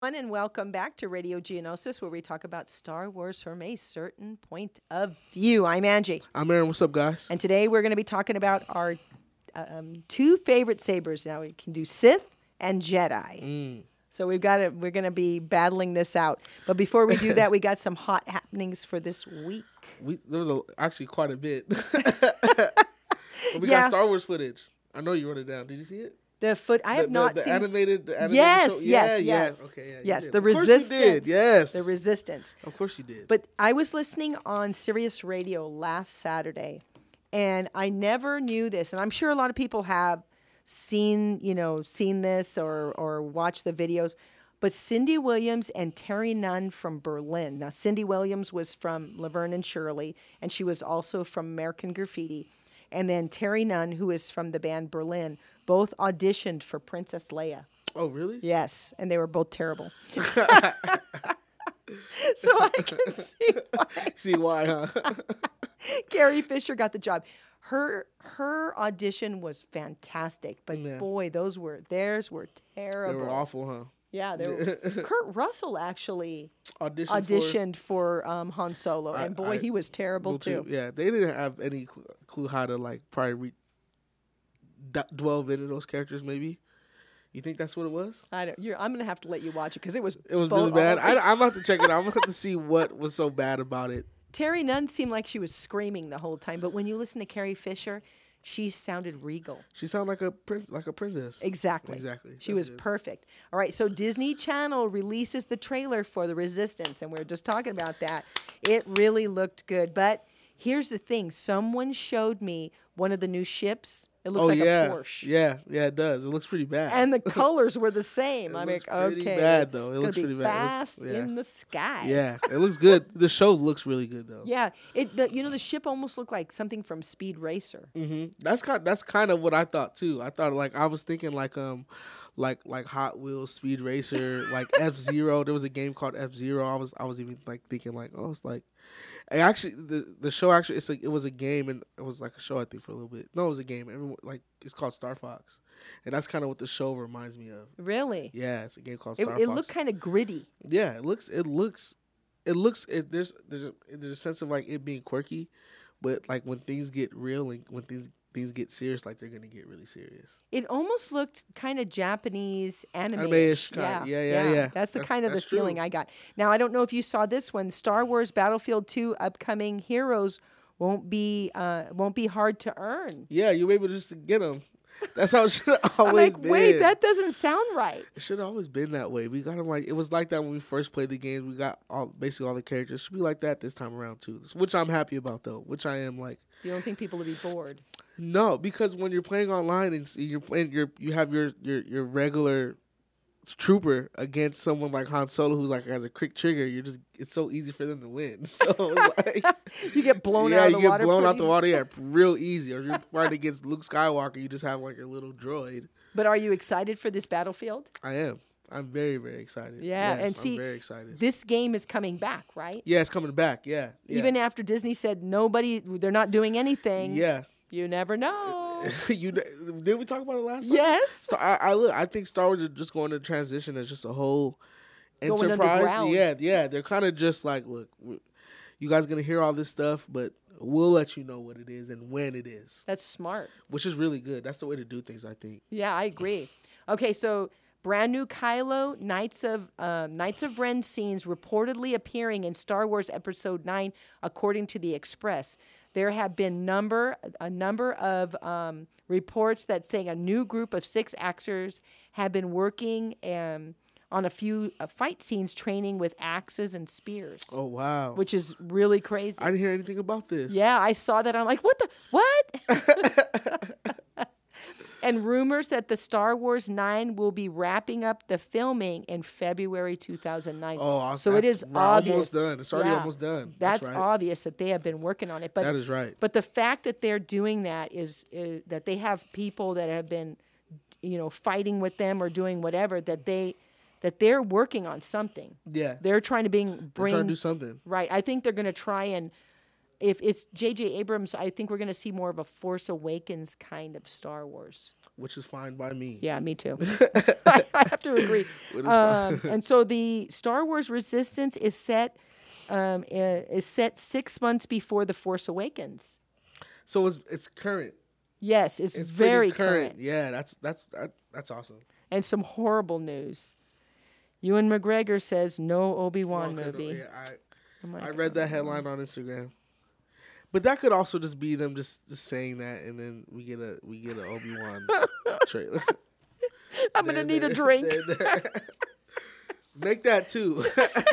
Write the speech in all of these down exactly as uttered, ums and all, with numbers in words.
And welcome back to Radio Geonosis, where we talk about Star Wars from a certain point of view. I'm Angie. I'm Aaron. What's up, guys? And today we're going to be talking about our um, two favorite sabers. Now we can do Sith and Jedi. Mm. So we've got to, we're going to be battling this out. But before we do that, we got some hot happenings for this week. We, there was a, actually quite a bit. we Yeah. got Star Wars footage. I know you wrote it down. Did you see it? The foot. I The- have the- not the seen. animated. The animated Yes, show? yes, yeah, yes. Yeah. Okay, yeah. you Yes, did. the Of course resistance. you did. Yes. The resistance. Of course you did. But I was listening on Sirius Radio last Saturday, and I never knew this, and I'm sure a lot of people have seen, you know, seen this or or watched the videos. But Cindy Williams and Terry Nunn from Berlin. Now, Cindy Williams was from Laverne and Shirley, and she was also from American Graffiti. And then Terry Nunn, who is from the band Berlin, both auditioned for Princess Leia. Oh, really? Yes, and they were both terrible. So I can see why See why, huh? Carrie Fisher got the job. Her her audition was fantastic, but Yeah. boy, those were theirs were They terrible. were awful, huh? Yeah, they were. Kurt Russell actually Audition auditioned for, um, Han Solo, I- and boy, I- he was terrible Well, too. Yeah, they didn't have any cl- clue how to like probably re- d- delve into those characters. Maybe you think that's what it was? I don't. You're, I'm gonna have to let you watch it because it was. It was both- really bad. all- I, I'm about to check it out. I'm gonna have to see what was so bad about it. Terry Nunn seemed like she was screaming the whole time, but when you listen to Carrie Fisher, she sounded regal. She sounded like a prin- like a princess. Exactly. Exactly. She That's was it. perfect. All right, so Disney Channel releases the trailer for The Resistance, and we were just talking about that. It really looked good. But here's the thing. Someone showed me one of the new ships. It looks oh like yeah, a Porsche. yeah, yeah. It does. It looks pretty bad. And the colors were the same. It I'm looks like, pretty okay. bad, though. It it's looks gonna pretty be bad. It fast looks- yeah. in the sky. yeah, it looks good. The show looks really good though. Yeah. It. The, you know, the ship almost looked like something from Speed Racer. hmm That's kind. That's kind of what I thought too. I thought like I was thinking like um, like like Hot Wheels, Speed Racer, like F Zero. There was a game called F Zero. I was I was even like thinking like oh it's like, it actually the the show actually it's like it was a game and it was like a show I think for a little bit. No, it was a game. Everyone like it's called Star Fox, and that's kind of what the show reminds me of. Really? Yeah, it's a game called It, Star it Fox. looked kind of gritty. Yeah, it looks. It looks. It looks. It, there's there's a, there's a sense of like it being quirky, but like when things get real and when things things get serious, like they're gonna get really serious. It almost looked kind of Japanese anime. Anime-ish Yeah, kind- yeah, yeah, yeah. That's the That- kind of the that's true. feeling I got. Now I don't know if you saw this one. Star Wars Battlefield two upcoming heroes won't be uh, won't be hard to earn. Yeah, you'll be able to just get them. That's how it should have I'm always like, been. wait, that doesn't sound right. It should have always been that way. We got them like it was like that when we first played the games. We got all basically all the characters. It should be like that this time around too. Which I'm happy about though. Which I am like. You don't think people would be bored? No, because when you're playing online and s- you're playing, you're you have your your your regular trooper against someone like Han Solo who's like has a quick trigger. You're just it's so easy for them to win. So it's like You get blown yeah, out of you the get water. blown out pretty- the water. Yeah, real easy. Or you're fighting against Luke Skywalker. You just have like your little droid. But are you excited for this Battlefield? I am. I'm very very excited. Yeah, Yes, and see, I'm very excited. This game is coming back, right? Yeah, it's coming back. Yeah, yeah. Even after Disney said nobody, they're not doing anything. yeah. You never know. you did we talk about it last time? Yes. So I, I look. I think Star Wars is just going to transition as just a whole Going enterprise. underground. Yeah, yeah. They're kind of just like, look, we- you guys gonna hear all this stuff, but we'll let you know what it is and when it is, That's smart. which is really good. That's the way to do things, I think. Yeah, I agree. Okay, so brand new Kylo Knights of um, Knights of Ren scenes reportedly appearing in Star Wars Episode Nine, according to the Express. There have been number a number of um, reports that saying a new group of six actors have been working um, on a few uh, fight scenes, training with axes and spears, Oh wow! which is really crazy. I didn't hear anything about this. Yeah, I saw that. I'm like, what the what? And rumors that the Star Wars nine will be wrapping up the filming in February two thousand nine. Oh, so it that's is right, obvious. almost done. It's already Yeah, almost done. That's, right. obvious that they have been working on it. But That is right. but the fact that they're doing that is, is that they have people that have been, you know, fighting with them or doing whatever, that they that they're working on something. Yeah. They're trying to bring They're bring trying to do something. right. I think they're going to try and if it's J J Abrams, I think we're going to see more of a Force Awakens kind of Star Wars. Which is fine by me. Yeah, me too. I, I have to agree. Um, and so the Star Wars Resistance is set um, is set six months before the Force Awakens. So it's it's current. Yes, it's, It's very pretty current. current. Yeah, that's that's that, that's awesome. And some horrible news. Ewan McGregor says no Obi-Wan Well, movie. Yeah, I Oh my I read that headline on Instagram. But that could also just be them just, just saying that, and then we get a we get an Obi-Wan trailer. I'm gonna There, need a there, drink. there, there. Make that too.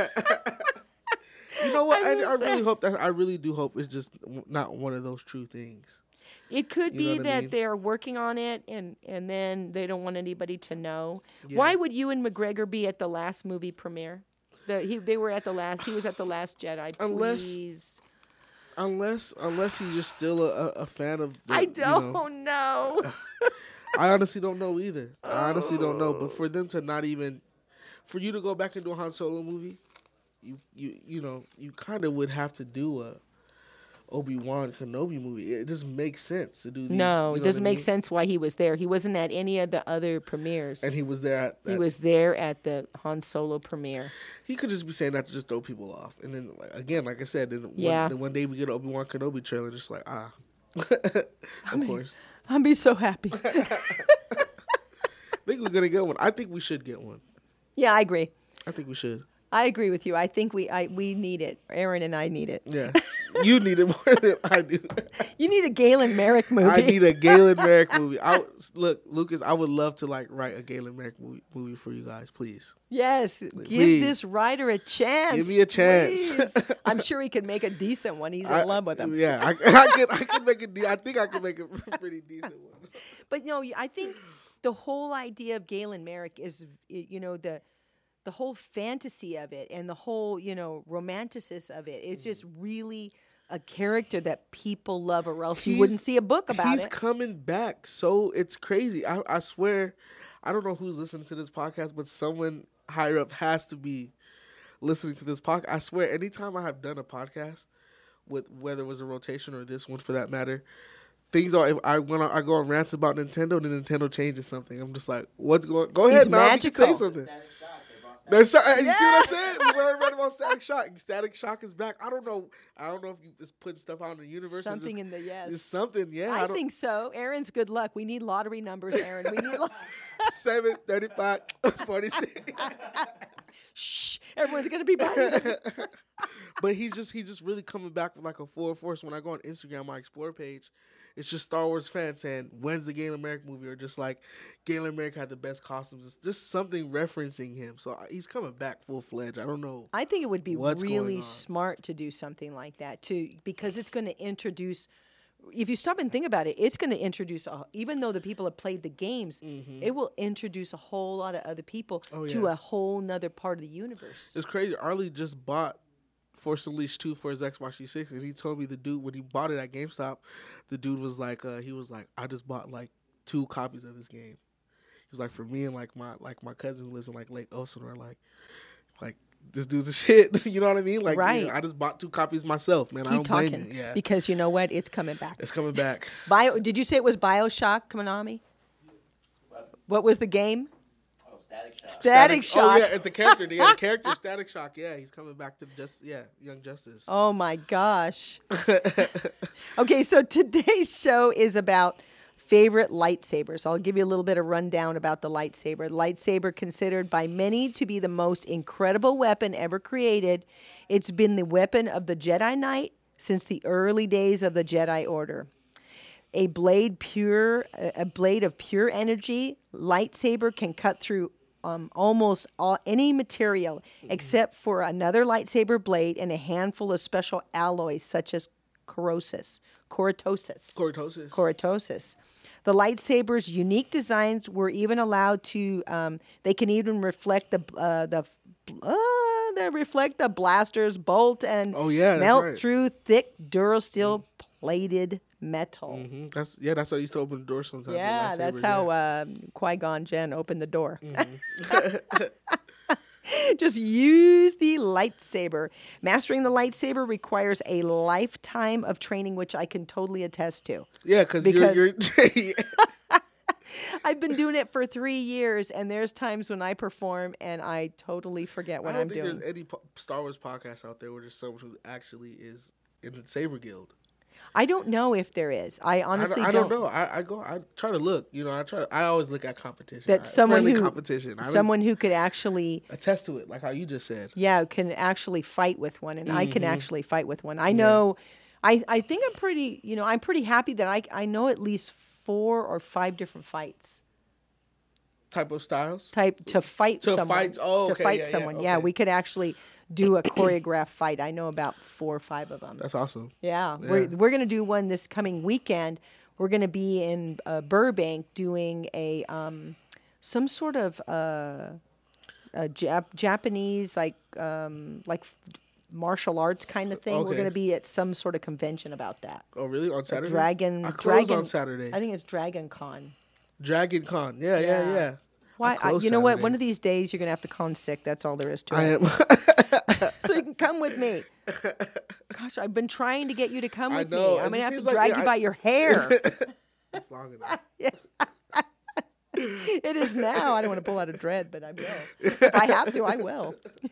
You know what? I, I'm I just really saying. hope that I really do hope it's just not one of those true things. It could You be know what I that mean? they're working on it, and and then they don't want anybody to know. Yeah. Why would Ewan McGregor be at the last movie premiere? The he they were at the last. He was at the Last Jedi. Unless- Please. Unless unless he's just still a, a fan of. The, I you don't know. know. I honestly don't know either. I honestly don't know. But for them to not even, for you to go back and do a Han Solo movie, you you you know you kind of would have to do a Obi-Wan Kenobi movie. It just makes sense to do. These, No, you know it what doesn't I make mean? sense why he was there. He wasn't at any of the other premieres. And he was there at. He at- was there at the Han Solo premiere. He could just be saying that to just throw people off. And then like, again, like I said, then Yeah. one, then one day we get an Obi-Wan Kenobi trailer, just like ah, of course. I'd be so happy. I think we're gonna get one. I think we should get one. Yeah, I agree. I think we should. I agree with you. I think we I we need it. Aaron and I need it. Yeah, you need it more than I do. You need a Galen Merrick movie. I need a Galen Merrick movie. I would- look, Lucas. I would love to like write a Galen Merrick movie, movie for you guys, please. Yes, give Please. this writer a chance. Give me a chance. please. I'm sure he could make a decent one. He's in I- love with him. Yeah, I, I could. I could make a. De- I think I could make a pretty decent one. But no, I think the whole idea of Galen Merrick is, you know, the the whole fantasy of it and the whole, you know, romanticism of it. It's just really a character that people love, or else you wouldn't He's- see a book about He's it. coming back, so it's crazy. I, I swear, I don't know who's listening to this podcast, but someone higher up has to be listening to this podcast. I swear, anytime I have done a podcast, with whether it was a rotation or this one for that matter, things are. If I when I, I go on rants about Nintendo, then Nintendo changes something. I'm just like, what's going? Go ahead, He's now you can say magical. something. Static Shock, they brought Static There's, so- you see Yeah. what I said? We already read about Static Shock. Static Shock is back. I don't know. I don't know if you just putting stuff out in the universe. or Something just, in the yes. It's something. Yeah, I, don't, think so. Aaron's good luck. We need lottery numbers, Aaron. We need. Lo- seven, thirty-five, forty-six. Shh. Everyone's gonna be buying it. But he's just he's just really coming back with like a full force. When I go on Instagram, my Explore page, it's just Star Wars fans saying, "When's the Galen Merrick movie?" Or just like, "Galen Merrick had the best costumes." It's just something referencing him. So uh, he's coming back full fledged. I don't know. I think it would be What's going really on? smart to do something like that too, because it's going to introduce. If you stop and think about it, it's going to introduce, a, even though the people have played the games, it will introduce a whole lot of other people Oh, to yeah. a whole nother part of the universe. It's crazy. Arlie just bought Force Unleashed two for his Xbox three sixty, and he told me the dude when he bought it at GameStop, the dude was like, uh, he was like, I just bought like two copies of this game. He was like, for me and like my like my cousin who lives in like Lake Elsinore, like like this dude's a shit. You know what I mean? Like, you Right. know, I just bought two copies myself, man. I Keep don't blame talking, it. Yeah, because you know what? It's coming back. it's coming back. Bio. Did you say it was Bioshock, Konami? What? What was the game? Oh, Static Shock. Static Shock. Oh yeah, it's the character. Yeah, the character Static Shock. Yeah, he's coming back to just yeah, Young Justice. Oh my gosh. Okay, so today's show is about favorite lightsabers. I'll give you a little bit of rundown about the lightsaber. Lightsaber, considered by many to be the most incredible weapon ever created. It's been the weapon of the Jedi Knight since the early days of the Jedi Order. A blade pure, a blade of pure energy, lightsaber can cut through um, almost all, any material except for another lightsaber blade and a handful of special alloys such as corrosis, coratosis. Cortosis. Coratosis. The lightsaber's unique designs were even allowed to. Um, they can even reflect the uh, the uh, they reflect the blaster's bolt and Oh, yeah, that's melt right. through thick Durasteel plated metal. hmm That's yeah. That's how I used to open the door sometimes. with Yeah, lightsabers, that's yeah. how uh, Qui Gon Jinn opened the door. Just use the lightsaber. Mastering the lightsaber requires a lifetime of training, which I can totally attest to. Yeah, cause Because- you're, you're I've been doing it for three years, and there's times when I perform and I totally forget what I don't I'm think doing. there's any po- Star Wars podcast out there where there's someone who actually is in the Saber Guild. I don't know if there is. I honestly I, don't, I don't know. I, I go. I try to look. You know, I try. To, I always look at competition. That I- someone friendly who- competition. I Someone who could actually, attest to it, like how you just said. yeah, can actually fight with one, and I can Mm-hmm. actually fight with one. I know. I, I think I'm pretty. You know, I'm pretty happy that I I know at least four or five different fights. Type of styles. Type to fight To someone. fight- oh, to okay, fight yeah, yeah, someone. Yeah, okay. we could actually do a choreographed fight. I know about four or five of them. That's awesome. Yeah, Yeah. we're we're gonna do one this coming weekend. We're gonna be in uh, Burbank doing a um, some sort of uh, a Jap- Japanese like um, like f- martial arts kind of thing. We're Okay. gonna be at some sort of convention about that. Oh, really? On A Saturday? Dragon. I close Dragon on Saturday. I think it's Dragon Con. Dragon Con. Yeah, yeah, Yeah. yeah. Why? I, close you know what? Saturday. One of these days you're gonna have to con sick. That's all there is to I it. am. So you can come with me. Gosh, I've been trying to get you to come I with know. me. I'm It gonna just have to seems like drag it- you I- by your hair. It's long enough. It is now. I don't want to pull out a dread, but I will. If I have to, I will.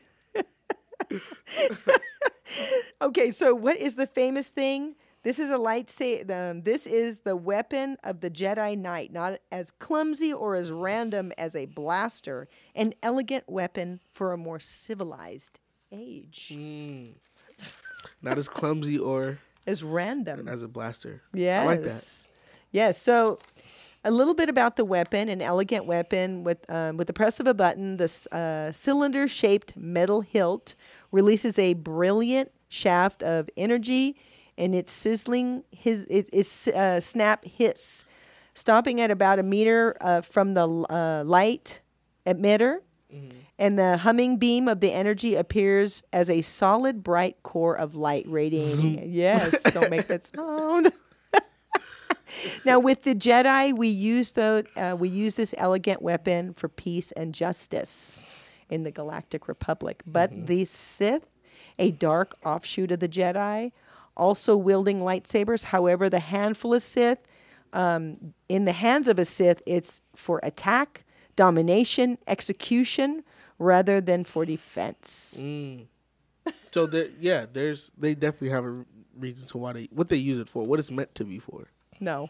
Okay, so what is the famous thing? This is a lightsaber. Um, this is the weapon of the Jedi Knight, not as clumsy or as random as a blaster, an elegant weapon for a more civilized age. Mm. Not as clumsy or As random. as a blaster. Yes. I like that. Yes. So, a little bit about the weapon: an elegant weapon with um, with the press of a button. This uh, cylinder-shaped metal hilt releases a brilliant shaft of energy, and its sizzling his it, its uh, snap hiss, stopping at about a meter uh, from the uh, light emitter. And the humming beam of the energy appears as a solid, bright core of light radiating. Yes, don't make that sound. Now, with the Jedi, we use the uh, we use this elegant weapon for peace and justice in the Galactic Republic. But the Sith, a dark offshoot of the Jedi, also wielding lightsabers. However, the handful of Sith, um, in the hands of a Sith, it's for attack, domination, execution, rather than for defense. Mm. So there, yeah, there's they definitely have a reason to why they what they use it for, what it's meant to be for. No.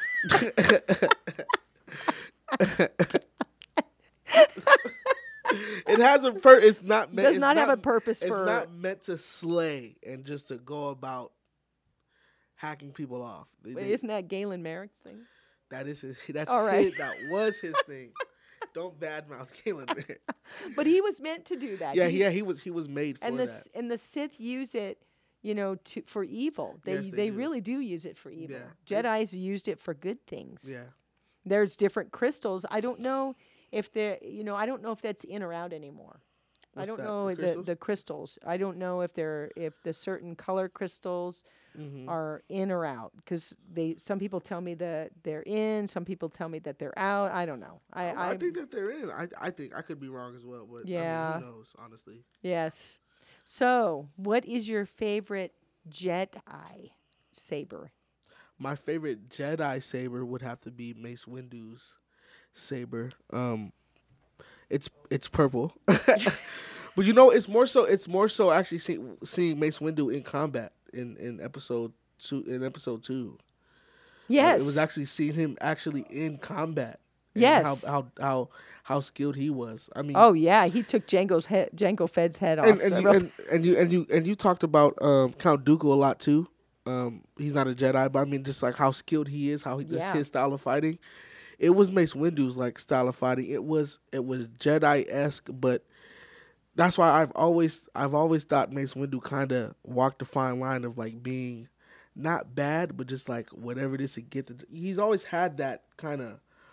It has a pur- It's not meant. Does it's not have a purpose It's for- not meant to slay and just to go about hacking people off. They- Wait, they- isn't that Galen Merrick's thing? that is his. That's All right. his, that was his thing. Don't badmouth Galen. But he was meant to do that. yeah, He- yeah, he was. He was made for and the that. S- and the Sith use it, you know, to for evil. They Yes, they, they do. really do use it for evil. Yeah. Jedi's used it for good things. Yeah. There's different crystals. I don't know if they're, you know, I don't know if that's in or out anymore. I What's don't that, know the the, crystals? the crystals. I don't know if they're if the certain color crystals Mhm. are in or out because they some people tell me that they're in, some people tell me that they're out. I don't know. I, I, I, I think that they're in. I, I think I could be wrong as well, but Yeah. I mean, who knows? Honestly, yes. So, what is your favorite Jedi saber? my favorite Jedi saber would have to be Mace Windu's saber. Um, it's it's purple, but you know, it's more so. It's more so actually see, seeing Mace Windu in combat in, in episode two. In episode two, Yes. it was actually seeing him actually in combat. and Yes. how how how how skilled he was. I mean, Oh yeah, he took Django's head, Django Fed's head off. and, and, Uh, you, and, and you and you and you talked about um, Count Dooku a lot too. Um, he's not a Jedi, but I mean just like how skilled he is, how he does Yeah. his style of fighting. It was Mace Windu's like style of fighting. It was it was Jedi esque, but that's why I've always I've always thought Mace Windu kind of walked the fine line of like being not bad, but just like whatever it is to get. The, he's always had that kind of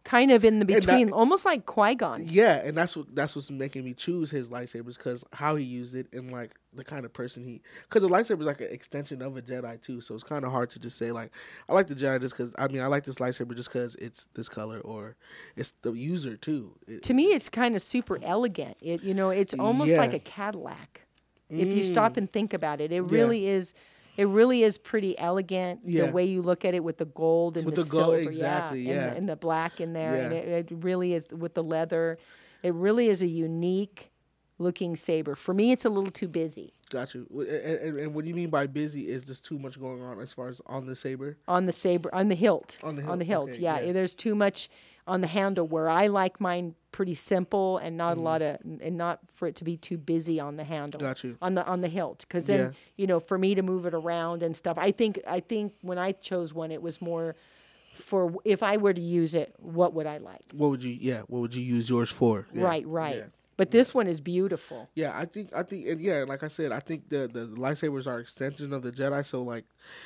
kind of in the And that- between, almost like Qui-Gon. Yeah, and that's what that's what's making me choose his lightsabers, because how he used it and like the kind of person he. Because the lightsaber is like an extension of a Jedi too, so it's kind of hard to just say like I like the Jedi just because I mean I like this lightsaber just because it's this color, or it's the user too. It, To me, it's kind of super elegant. It you know, it's almost Yeah. like a Cadillac. If you stop and think about it, it Yeah. really is. It really is pretty elegant. Yeah. The way you look at it with the gold and With the, the gold, silver, exactly, yeah, yeah. And, the, and the black in there, and Yeah. it, it really is with the leather. It really is a unique looking saber. For me, it's a little too busy Got you. And, and, and what do you mean by busy? Is there's too much going on as far as on the saber? on the saber, on the hilt, On the on the hilt, hilt. okay, yeah, yeah. there's too much on the handle. Where I like mine pretty simple and not a lot of, and not for it to be too busy on the handle. Got you. On the on the hilt, because then Yeah. you know, for me to move it around and stuff. I think I think when I chose one, it was more for if I were to use it, what would I like? What would you? Yeah. What would you use yours for? Yeah, Right, right. Yeah. But this one is beautiful. Yeah, I think I think and yeah, like I said, I think the the lightsabers are extension of the Jedi. So like,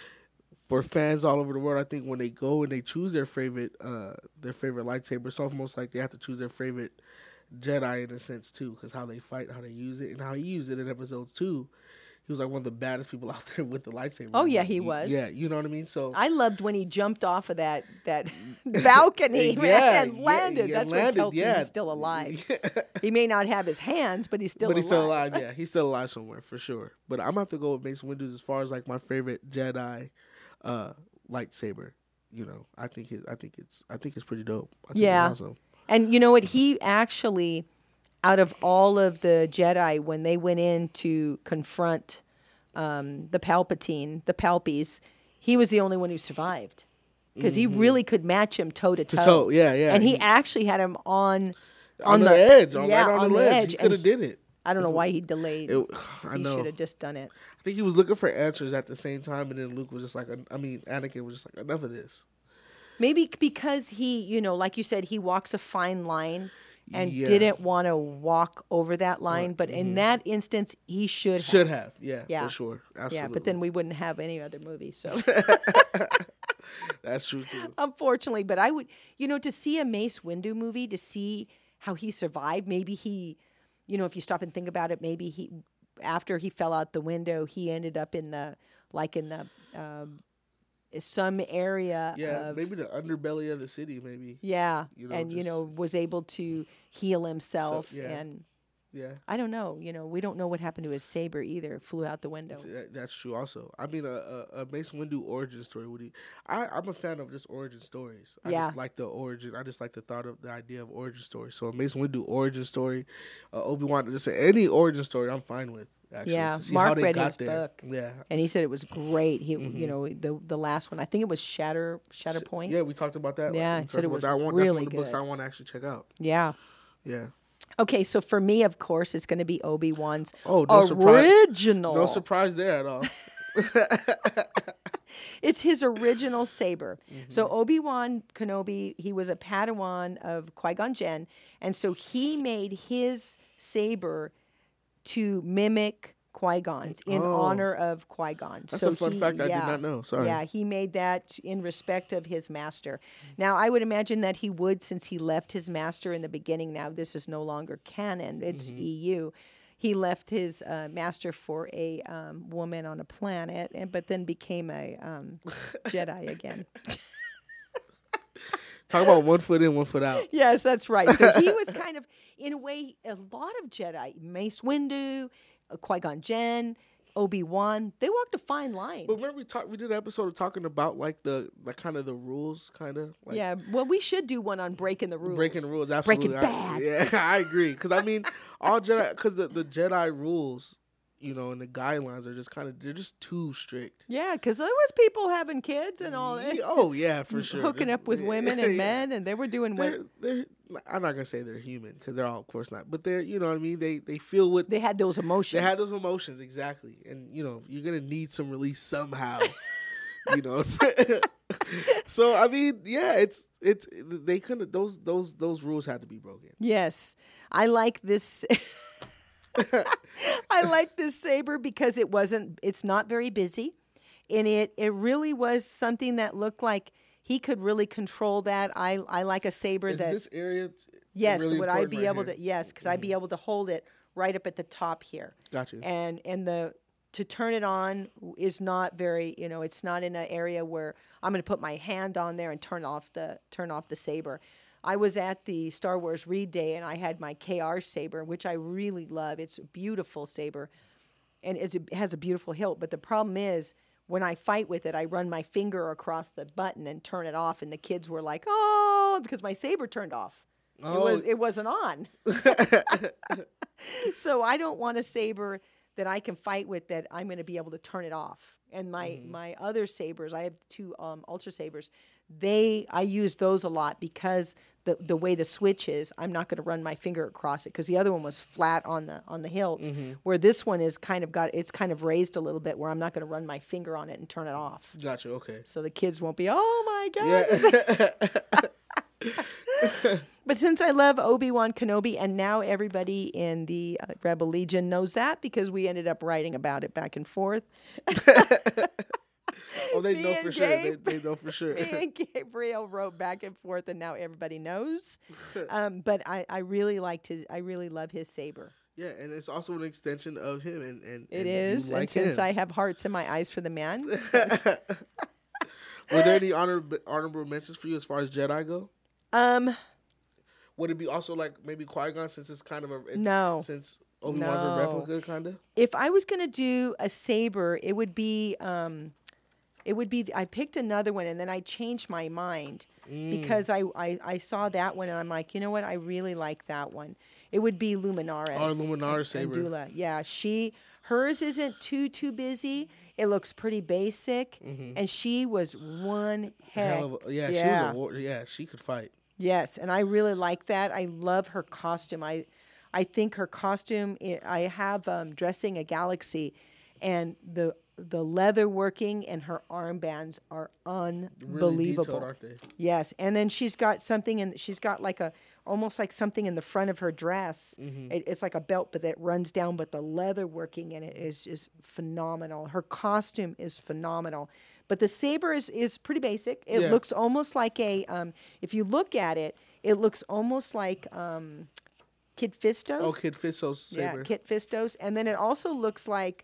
for fans all over the world, I think when they go and they choose their favorite uh their favorite lightsaber, it's almost like they have to choose their favorite Jedi in a sense too, because how they fight, how they use it, and how he used it in episodes two. He was like one of the baddest people out there with the lightsaber. Oh, yeah, Like, he was. Yeah, you know what I mean. So I loved when he jumped off of that that balcony Yeah, and yeah, landed. yeah, That's what landed, tells me yeah. he's still alive. He may not have his hands, but he's still but alive. he's still alive. Yeah, he's still alive somewhere for sure. But I'm gonna have to go with Mace Windu as far as like my favorite Jedi uh, lightsaber. You know, I think it, I think it's I think it's pretty dope. I think Yeah. it's awesome. And you know what? He actually, out of all of the Jedi, when they went in to confront um, the Palpatine, the Palpies, he was the only one who survived. Because he really could match him toe to toe. toe, yeah, yeah. And he, He- actually had him on On, the, edge, on, yeah, right on, on the the ledge. edge. He And could have did it. I don't know why he delayed. It- I he know. should have just done it. I think he was looking for answers at the same time, and then Luke was just like, I mean, Anakin was just like, enough of this. Maybe because he, you know, like you said, he walks a fine line and Yeah. didn't want to walk over that line. But in that instance, he should have. Should have, yeah, Yeah. for sure, absolutely. Yeah, but then we wouldn't have any other movie. So that's true too. unfortunately, but I would, you know, to see a Mace Windu movie, to see how he survived, maybe he, you know, if you stop and think about it, maybe he, after he fell out the window, he ended up in the, like in the, um, some area Yeah, of, maybe the underbelly of the city, maybe. yeah, you know, and you just- know, was able to heal himself, yeah. and Yeah. I don't know, you know, we don't know what happened to his saber either. It flew out the window. That, that's true. Also, I mean, a, a, a Mace Windu origin story. Would he? I, I'm a fan of just origin stories. I Yeah. just like the origin. I just like the thought of the idea of origin story. So a Mace Windu origin story, uh, Obi Wan, just any origin story, I'm fine with. Actually, Yeah, to see how Mark they read got his there. book. Yeah, And he said it was great. He, Mm-hmm. you know, the the last one, I think it was Shatter Shatter Point. yeah, we talked about that. Yeah, we he said talked it about was that one. That's one really of the books good. I want to actually check out. Yeah. Yeah. Okay, so for me, of course, it's going to be Obi-Wan's Oh, no surprise. original. No surprise there at all. It's his original saber. Mm-hmm. So Obi-Wan Kenobi, he was a Padawan of Qui-Gon Jinn, and so he made his saber to mimic Qui-Gon's in Oh. honor of Qui-Gon. That's so a fun he, fact I did yeah, not know. Sorry. Yeah, he made that in respect of his master. Now, I would imagine that he would, since he left his master in the beginning. Now, this is no longer canon; it's Mm-hmm. E U. He left his uh, master for a um, woman on a planet, and but then became a um, Jedi again. Talk about one foot in, one foot out. Yes, that's right. So he was kind of, in a way, a lot of Jedi. Mace Windu, uh, Qui-Gon Jinn, Obi-Wan. They walked a fine line. But remember, we talked. We did an episode of talking about like the like kind of the rules, kind of. Like, yeah, well, we should do one on breaking the rules. Breaking the rules, Breaking absolutely. I- Bad. yeah, I agree. Because I mean, all Jedi, because the, the Jedi rules, you know, and the guidelines are just kind of they're just too strict. Yeah, because there was people having kids and all that. Yeah, oh yeah, for sure. Hooking up with Yeah, women and yeah. men, and they were doing They're, what they're. I'm not gonna say they're human because they're all, of course, not. But they're, you know what I mean. They they feel what they had those emotions. they had those emotions exactly, and you know you're gonna need some release somehow. You know. So I mean, yeah, it's it's they couldn't those those those rules had to be broken. Yes, I like this. I like this saber because it wasn't. It's not very busy, and it it really was something that looked like he could really control that. I I like a saber Is that this area? yes, really would I important be right able here? to yes, because I'd be able to hold it right up at the top here. Got you. And and the to turn it on is not very, you know, it's not in an area where I'm going to put my hand on there and turn off the turn off the saber. I was at the Star Wars Read Day and I had my K R saber, which I really love. It's a beautiful saber, and it's a, it has a beautiful hilt. But the problem is, when I fight with it, I run my finger across the button and turn it off, and the kids were like, "Oh," because my saber turned off. Oh. It was it wasn't on. So I don't want a saber that I can fight with that I'm going to be able to turn it off. And my Mm-hmm. my other sabers, I have two um, Ultra sabers. They I use those a lot because the the way the switch is, I'm not going to run my finger across it because the other one was flat on the on the hilt, Mm-hmm. where this one is kind of got it's kind of raised a little bit where I'm not going to run my finger on it and turn it off. Got you. Okay. So the kids won't be, oh my god. Yeah. But since I love Obi-Wan Kenobi, and now everybody in the uh, Rebel Legion knows that because we ended up writing about it back and forth. Oh, they Me know and for sure. They, Gabe- they know for sure. Me and Gabriel wrote back and forth, and now everybody knows. Um, but I, I really liked his. I really love his saber. Yeah, and it's also an extension of him, and and It and is, You like and since him. I have hearts in my eyes for the man, Were there any honor, honorable mentions for you as far as Jedi go? um, Would it be also like maybe Qui-Gon since it's kind of a it's, No. since Obi-Wan's a No. replica kind of? if I was gonna do a saber, it would be um, it would be I picked another one and then I changed my mind because I, I I saw that one and I'm like, you know what, I really like that one. It would be Luminaris. Oh, Luminaris and- saber. and Dula. Yeah, she hers isn't too too busy. It looks pretty basic, and she was one heck. Hell of a, yeah, she yeah. was a war, yeah, she could fight. Yes, and I really like that. I love her costume. I, I think her costume. I I have um, Dressing a Galaxy, and the the leather working and her armbands are Really unbelievable. detailed, aren't they? Yes, and then she's got something in. She's got like a almost like something in the front of her dress. Mm-hmm. It, it's like a belt, but that runs down. But the leather working in it is is phenomenal. Her costume is phenomenal. But the saber is, is pretty basic. It Yeah. looks almost like a. Um, if you look at it, it looks almost like um, Kid Fistos. Oh, Kid Fisto's yeah, saber. Kid Fistos, and then it also looks like.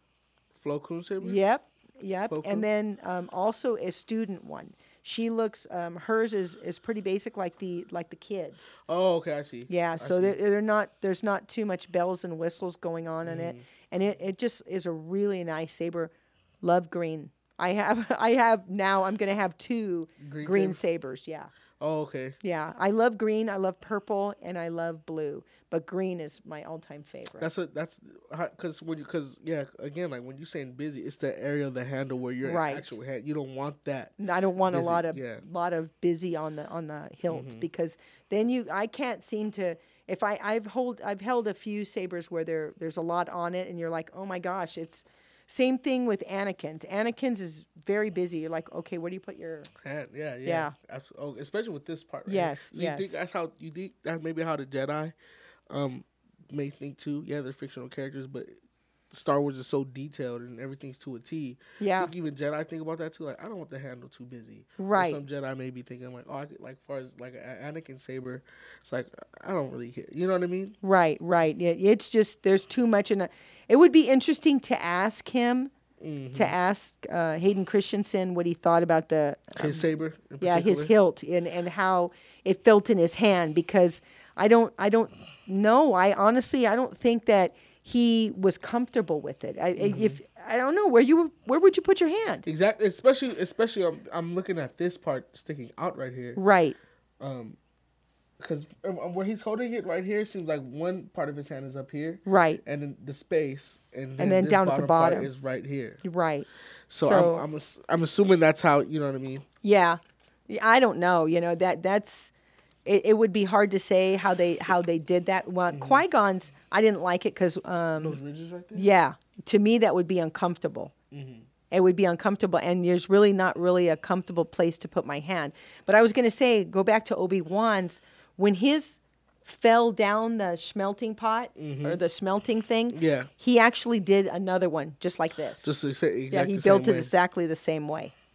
Flo Kun saber? Yep, yep. Coco? And then um, also a student one. She looks. Um, hers is, is pretty basic, like the like the kids. Oh, okay, I see. Yeah. I So see. they're, they're not. There's not too much bells and whistles going on in Mm. it, and it, it just is a really nice saber. Love green. I have. I have now. I'm gonna have two Green green, saber? sabers. Yeah. Oh, okay. Yeah. I love green. I love purple, and I love blue. But green is my all-time favorite. That's a that's because when you because yeah again like when you're saying busy, it's the area of the handle where you're Right. in actual hand. You don't want that. And I don't want busy, a lot of yeah. lot of busy on the on the hilt Mm-hmm. because then you I can't seem to if I I've hold I've held a few sabers where there there's a lot on it and you're like, oh my gosh, it's same thing with Anakin's. Anakin's is very busy. You're like, okay, where do you put your Hand, yeah, yeah. Yeah. Abs- Oh, especially with this part. Right Yes, here. So you think yes. that's how you think that's maybe how the Jedi, um, may think too. Yeah, they're fictional characters, but Star Wars is so detailed and everything's to a T. Yeah. I think even Jedi think about that too. Like, I don't want the handle too busy. Or Right. some Jedi may be thinking like, oh, I could, like, far as like an Anakin saber, it's like I don't really care. You know what I mean? Right, right. Yeah, it's just there's too much in it. It would be interesting to ask him Mm-hmm. to ask uh, Hayden Christensen what he thought about the His saber. In yeah his particular. hilt and, and how it felt in his hand because I don't I don't know I honestly I don't think that he was comfortable with it. I, Mm-hmm. If I don't know where you where would you put your hand? Exactly. Especially, especially, I'm, I'm looking at this part sticking out right here. Right, Um, because where he's holding it right here seems like one part of his hand is up here, right, and then the space, and then, And then this down at the part bottom. is right here. right. So, So- I'm I'm, ass- I'm assuming that's how you know what I mean. Yeah, Yeah, I don't know. You know that that's it, it would be hard to say how they how they did that. Well, Mm-hmm. Qui Gon's I didn't like it because um, Those ridges right there. yeah, to me that would be uncomfortable. Mm-hmm. It would be uncomfortable, and there's really not really a comfortable place to put my hand. But I was going to say, go back to Obi-Wan's when his fell down the smelting pot or the smelting thing. Mm-hmm. Yeah. he actually did another one just like this. Just to say exactly yeah, he the built same it way. exactly the same way.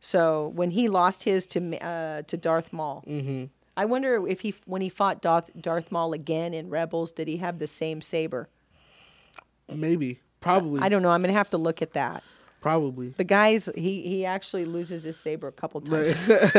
So when he lost his to Ma- uh, to Darth Maul, Mm-hmm. I wonder if he when he fought Darth Darth Maul again in Rebels, did he have the same saber? Maybe. Probably. I don't know. I'm gonna have to look at that. Probably. The guy's he he actually loses his saber a couple times.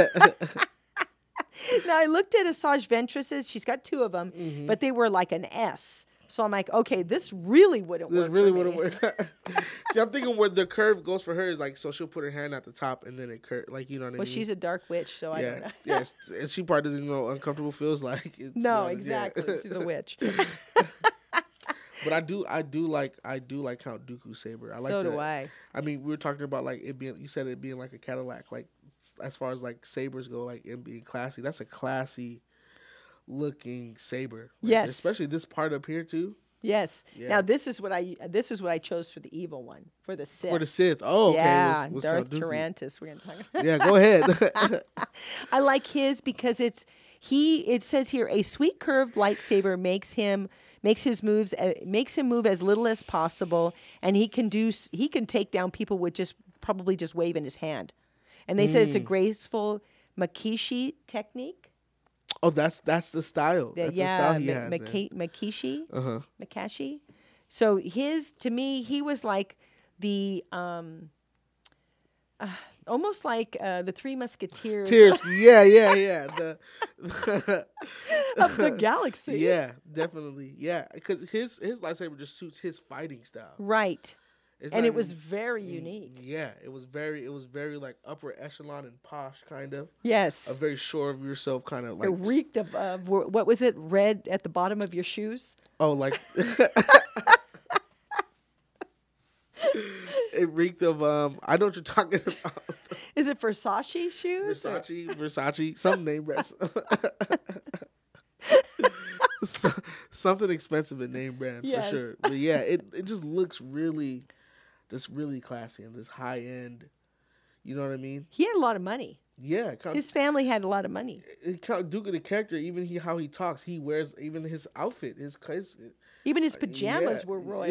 Now I looked at Asajj Ventress's. She's got two of them, Mm-hmm. but they were like an S. So I'm like, okay, this really wouldn't This work. really for wouldn't me. work. See, I'm thinking where the curve goes for her is like, so she'll put her hand at the top and then it curve, like, you know what I Well, mean? she's a dark witch, so I yeah, don't know. yes, and she probably doesn't know what uncomfortable feels like. to be No, honest, yeah. exactly. She's a witch. But I do, I do like, I do like Count Dooku's saber. I like so that. do I. I mean, we were talking about like it being, you said it being like a Cadillac, like as far as like sabers go, like it being classy. That's a classy looking saber. Like, Yes. especially this part up here too. Yes. Yeah. Now this is what I this is what I chose for the evil one for the Sith. For the Sith. Oh, okay. yeah, What's- what's Darth Count Dooku? Tarantus. We're gonna talk about. Yeah, go ahead. I like his because it's he. It says here a sweet curved lightsaber makes him makes his moves uh, makes him move as little as possible, and he can do s- he can take down people with just probably just waving his hand. And they said it's a Mm. graceful Makishi technique. Oh, that's that's the style. Yeah, That's yeah, the style he Ma- has. Maki- Makishi. Uh huh. Makashi. So his to me, he was like the um, uh, almost like uh, the Three Musketeers Tears. Yeah, yeah, yeah. The, of the galaxy. yeah, definitely. Yeah, because his his lightsaber just suits his fighting style. Right. It's And not it was even- very Mm, unique. Yeah, it was very, it was very like upper echelon and posh kind of. A Yes. very sure of yourself kind of It like. reeked of, uh, wh- what was it, red at the bottom of your shoes? Oh, like. It reeked of um. I know what you're talking about. Is it Versace shoes? or- Versace, Versace, some name brands. So, something expensive in name brand Yes. for sure. But yeah, it, it just looks really, just really classy and this high end. You know what I mean? He had a lot of money. Yeah, Count, His family had a lot of money. Count Dooku the character, even he how he talks, he wears even his outfit, his, his Even his pajamas yeah. were royal.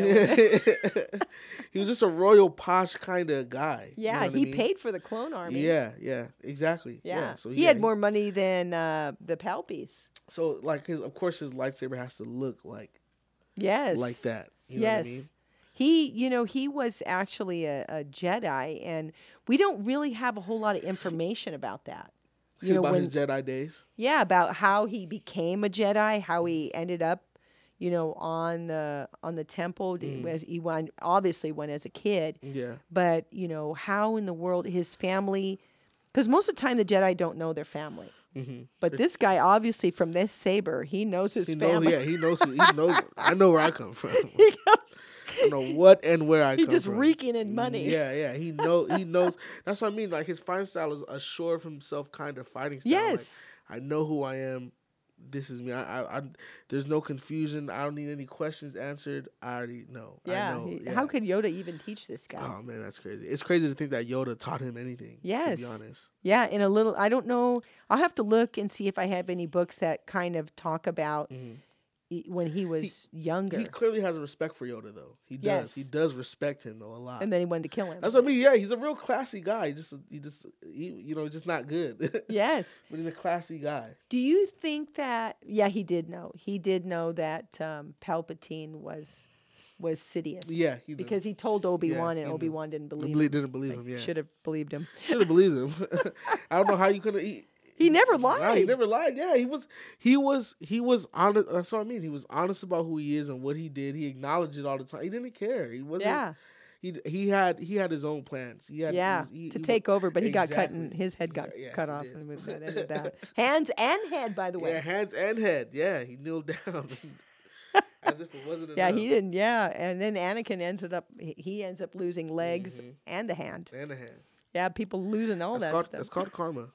He was just a royal posh kind of guy. you know Yeah, what I he mean? paid for the clone army. Yeah, yeah, exactly. Yeah. Yeah, so he yeah, had more money than uh, the Palpies. So like, his, of course, his lightsaber has to look like Yes. like that. You know yes. what I mean? He, you know, he was actually a, a Jedi, and we don't really have a whole lot of information about that. You know, About when his Jedi days. yeah, about how he became a Jedi, how he ended up, you know, on the on the temple. Mm. As he went, obviously went as a kid, Yeah. but you know, how in the world his family? Because most of the time the Jedi don't know their family. Mm-hmm. But this guy, obviously, from this saber, he knows his He knows. family. Yeah, he knows. Who, he knows. I know where I come from. He goes- I know what and where I He's come just from. reeking in money. Yeah, yeah. He know. He knows. That's what I mean. Like his fighting style is a sure of himself kind of fighting style. Like, Yes. I know who I am. This is me. I, I, I. There's no confusion. I don't need any questions answered. I already know. Yeah. I know. he- yeah. How could Yoda even teach this guy? Oh man, that's crazy. It's crazy to think that Yoda taught him anything. Yes. To be honest. Yeah, in a little. I don't know. I'll have to look and see if I have any books that kind of talk about Mhm. e- when he was younger, He clearly has a respect for Yoda, though. He does. Yes. He does respect him though a lot. and then he wanted to kill him. That's what I mean. Yeah, he's a real classy guy. He just, he just, he, you know, just not good. Yes. But he's a classy guy. Do you think that? Yeah, he did know. He did know that um, Palpatine was was Sidious. Yeah, he knew. because he told Obi Wan, he and knew. Obi Wan didn't I believe belie- him. didn't believe him. Yeah, Should have believed him. should have believed him. I don't know how you could have. He, He never Nah, he lied. never lied. Yeah, he was, he was, he was honest. That's what I mean. He was honest about who he is and what he did. He acknowledged it all the time. He didn't care. He wasn't. Yeah. He he had he had his own plans. He had Yeah, he- to he- take over, but he got cut and Exactly. his head got Yeah, yeah, cut he off, did. and we- that ended that. Hands and head, by the way. Yeah, hands and head. Yeah, he kneeled down as if it wasn't enough. Yeah, he didn't. Yeah, and then Anakin ends up he he ends up losing legs Mhm. and a hand. And a hand. Yeah, people losing all That's that called, stuff. that's called karma.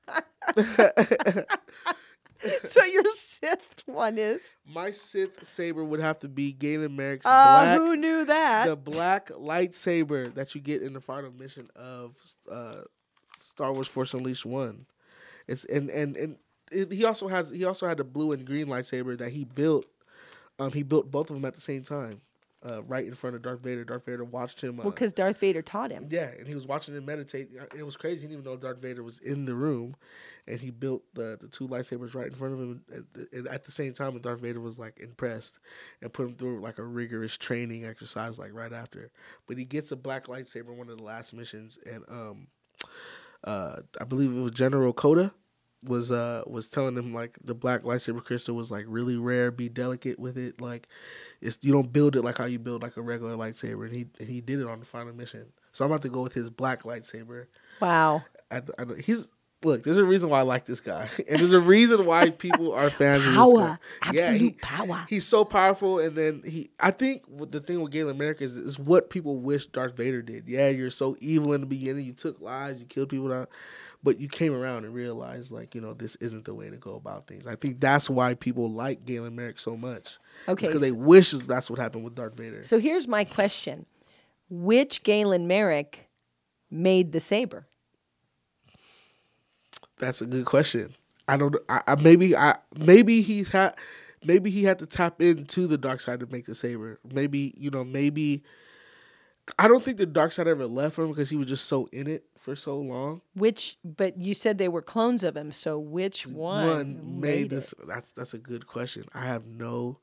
So your Sith one is? My Sith saber would have to be Galen Merrick's Uh, black, who knew that? the black lightsaber that you get in the final mission of uh, Star Wars Force Unleashed One. It's and and and it, he also has he also had the blue and green lightsaber that he built. Um, he built both of them at the same time. uh, right in front of Darth Vader. Darth Vader watched him. Uh, Well, because Darth Vader taught him. yeah, and he was watching him meditate. It was crazy. He didn't even know Darth Vader was in the room, and he built the the two lightsabers right in front of him. And, and at the same time, Darth Vader was like impressed and put him through like a rigorous training exercise like right after. But he gets a black lightsaber in one of the last missions, and um, uh, I believe it was General Coda was uh was telling him like the black lightsaber crystal was like really rare, be delicate with it, like it's you don't build it like how you build like a regular lightsaber, and he and he did it on the final mission. So I'm about to go with his black lightsaber. Wow. At the, at the, he's look. There's a reason why I like this guy, and there's a reason why people are fans Power. of this guy. Absolute yeah, he, power. He's so powerful, and then he. I think what the thing with Galen Merrick is is what people wish Darth Vader did. Yeah, you're so evil in the beginning. You took lives, you killed people, down, but you came around and realized like you know this isn't the way to go about things. I think that's why people like Galen Merrick so much. Okay, because so, they wish that's what happened with Darth Vader. So here's my question: which Galen Merrick made the saber? That's a good question. I don't. I, I maybe. I maybe he's had. Maybe he had to tap into the dark side to make the saber. Maybe you know. Maybe. I don't think the dark side ever left him because he was just so in it for so long. Which, but you said they were clones of him. So which one, one made, made this? It? That's that's a good question. I have no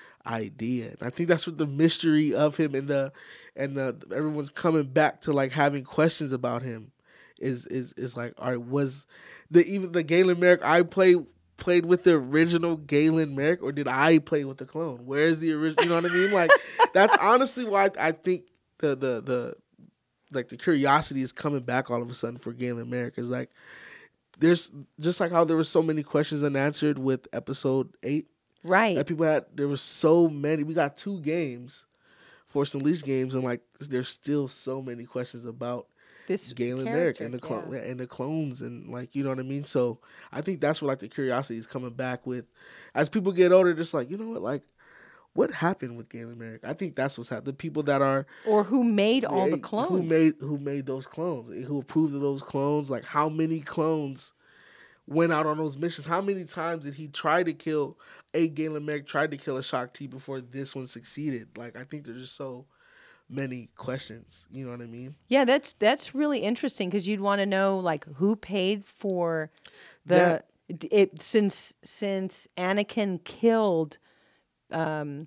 idea. And I think that's what the mystery of him and the and the everyone's coming back to like having questions about him. Is is is like, all right, was the even the Galen Merrick I played played with the original Galen Merrick, or did I play with the clone? Where's the original? You know what I mean? Like that's honestly why I think the the the like the curiosity is coming back all of a sudden for Galen Merrick. Is like there's just like how there were so many questions unanswered with episode eight. Right. That people had there were so many. We got two games, Force Unleashed games, and like there's still so many questions about this Galen Merrick and the clone yeah. and the clones and like you know what I mean. So I think that's where like the curiosity is coming back with, as people get older, just like you know what, like what happened with Galen Merrick? I think that's what's happened. The people that are or who made all they, the clones, who made who made those clones, who approved of those clones. Like how many clones went out on those missions? How many times did he try to kill a Galen Merrick? Tried to kill a Shaak Ti before this one succeeded? Like I think there's just so many questions, you know what I mean? Yeah, that's that's really interesting because you'd want to know like who paid for the yeah. it since since Anakin killed um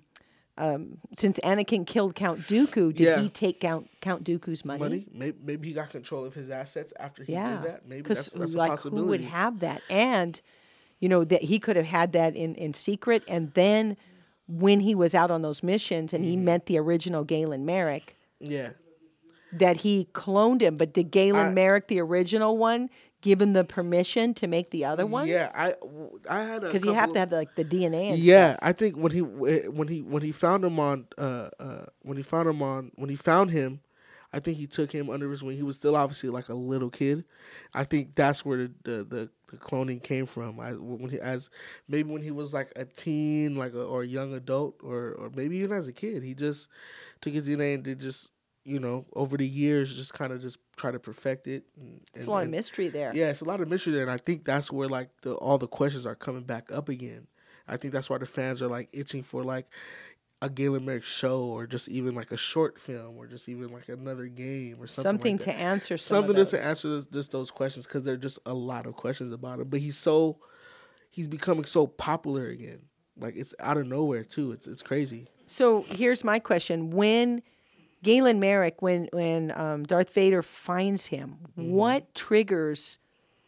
um since Anakin killed Count Dooku, did yeah. he take Count Count Dooku's money? Money? Maybe, maybe he got control of his assets after he yeah. did that. Maybe that's, that's like, a possibility. Who would have that? And you know that he could have had that in in secret, and then when he was out on those missions and he mm. met the original Galen Merrick, yeah, that he cloned him. But did Galen I, Merrick, the original one, give him the permission to make the other ones? Yeah, I, I had because you have to have like the D N A. And yeah, stuff. I think when he when he when he found him on uh, uh when he found him on when he found him, I think he took him under his wing. He was still obviously like a little kid. I think that's where the the, the, the cloning came from. I, when he, as maybe when he was like a teen, like a, or a young adult, or or maybe even as a kid, he just took his D N A and did just you know over the years just kind of just try to perfect it. And, it's and, a lot and, of mystery there. Yeah, it's a lot of mystery there, and I think that's where like the all the questions are coming back up again. I think that's why the fans are like itching for like a Galen Merrick show, or just even like a short film, or just even like another game, or something. Something like to answer some something of those. just to answer this, just those questions, because there are just a lot of questions about him. But he's so he's becoming so popular again. Like it's out of nowhere too. It's it's crazy. So here's my question: when Galen Merrick, when when um, Darth Vader finds him, mm-hmm. what triggers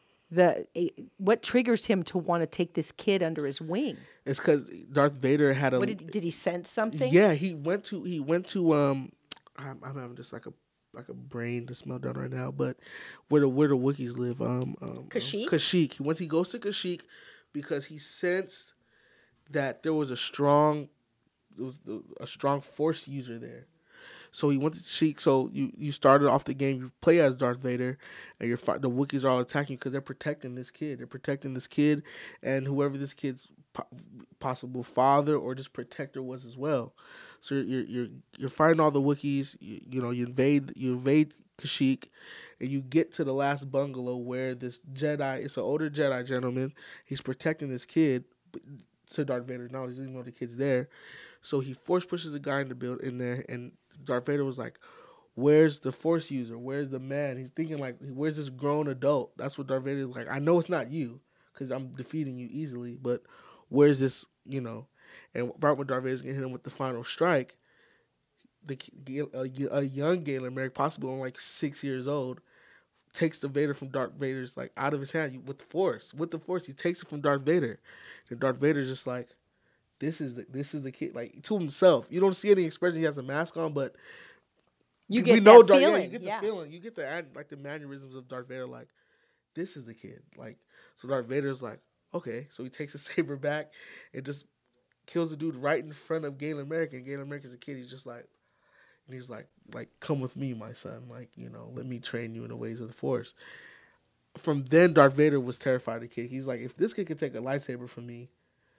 the what triggers him to want to take this kid under his wing? It's because Darth Vader had a. What did, did he sense something? Yeah, he went to he went to um, I'm, I'm having just like a like a brain to smell down right now, but where the where the Wookiees live, um, um Kashyyyk. Um, Kashyyyk. Once he goes to Kashyyyk, because he sensed that there was a strong, there was a strong Force user there. So he went to Kashyyyk. So you, you started off the game, you play as Darth Vader, and you're the Wookiees are all attacking you because they're protecting this kid. They're protecting this kid, and whoever this kid's po- possible father or just protector was as well. So you're you're you're fighting all the Wookiees. You, you know you invade you invade Kashyyyk, and you get to the last bungalow where this Jedi, it's an older Jedi gentleman. He's protecting this kid. To Darth Vader's knowledge, he doesn't know the kid's there. So he force pushes the guy in the build in there, and Darth Vader was like, "Where's the Force user? Where's the man?" He's thinking like, "Where's this grown adult?" That's what Darth Vader is like. I know it's not you because I'm defeating you easily, but where's this? You know, and right when Darth Vader's gonna hit him with the final strike, the a, a young Galen Merrick, possibly only like six years old, takes the Vader from Darth Vader's like out of his hand with the Force. With the Force, he takes it from Darth Vader, and Darth Vader's just like, "This is the this is the kid." Like to himself, you don't see any expression. He has a mask on, but you get we know that Darth, feeling. Yeah, you get yeah. the feeling. You get the like the mannerisms of Darth Vader. Like, this is the kid. Like, so Darth Vader's like, okay. So he takes the saber back and just kills the dude right in front of Galen Merrick. And Galen Merrick is a kid. He's just like. And he's like, like, "Come with me, my son. Like, you know, let me train you in the ways of the Force." From then, Darth Vader was terrified of the kid. He's like, if this kid could take a lightsaber from me,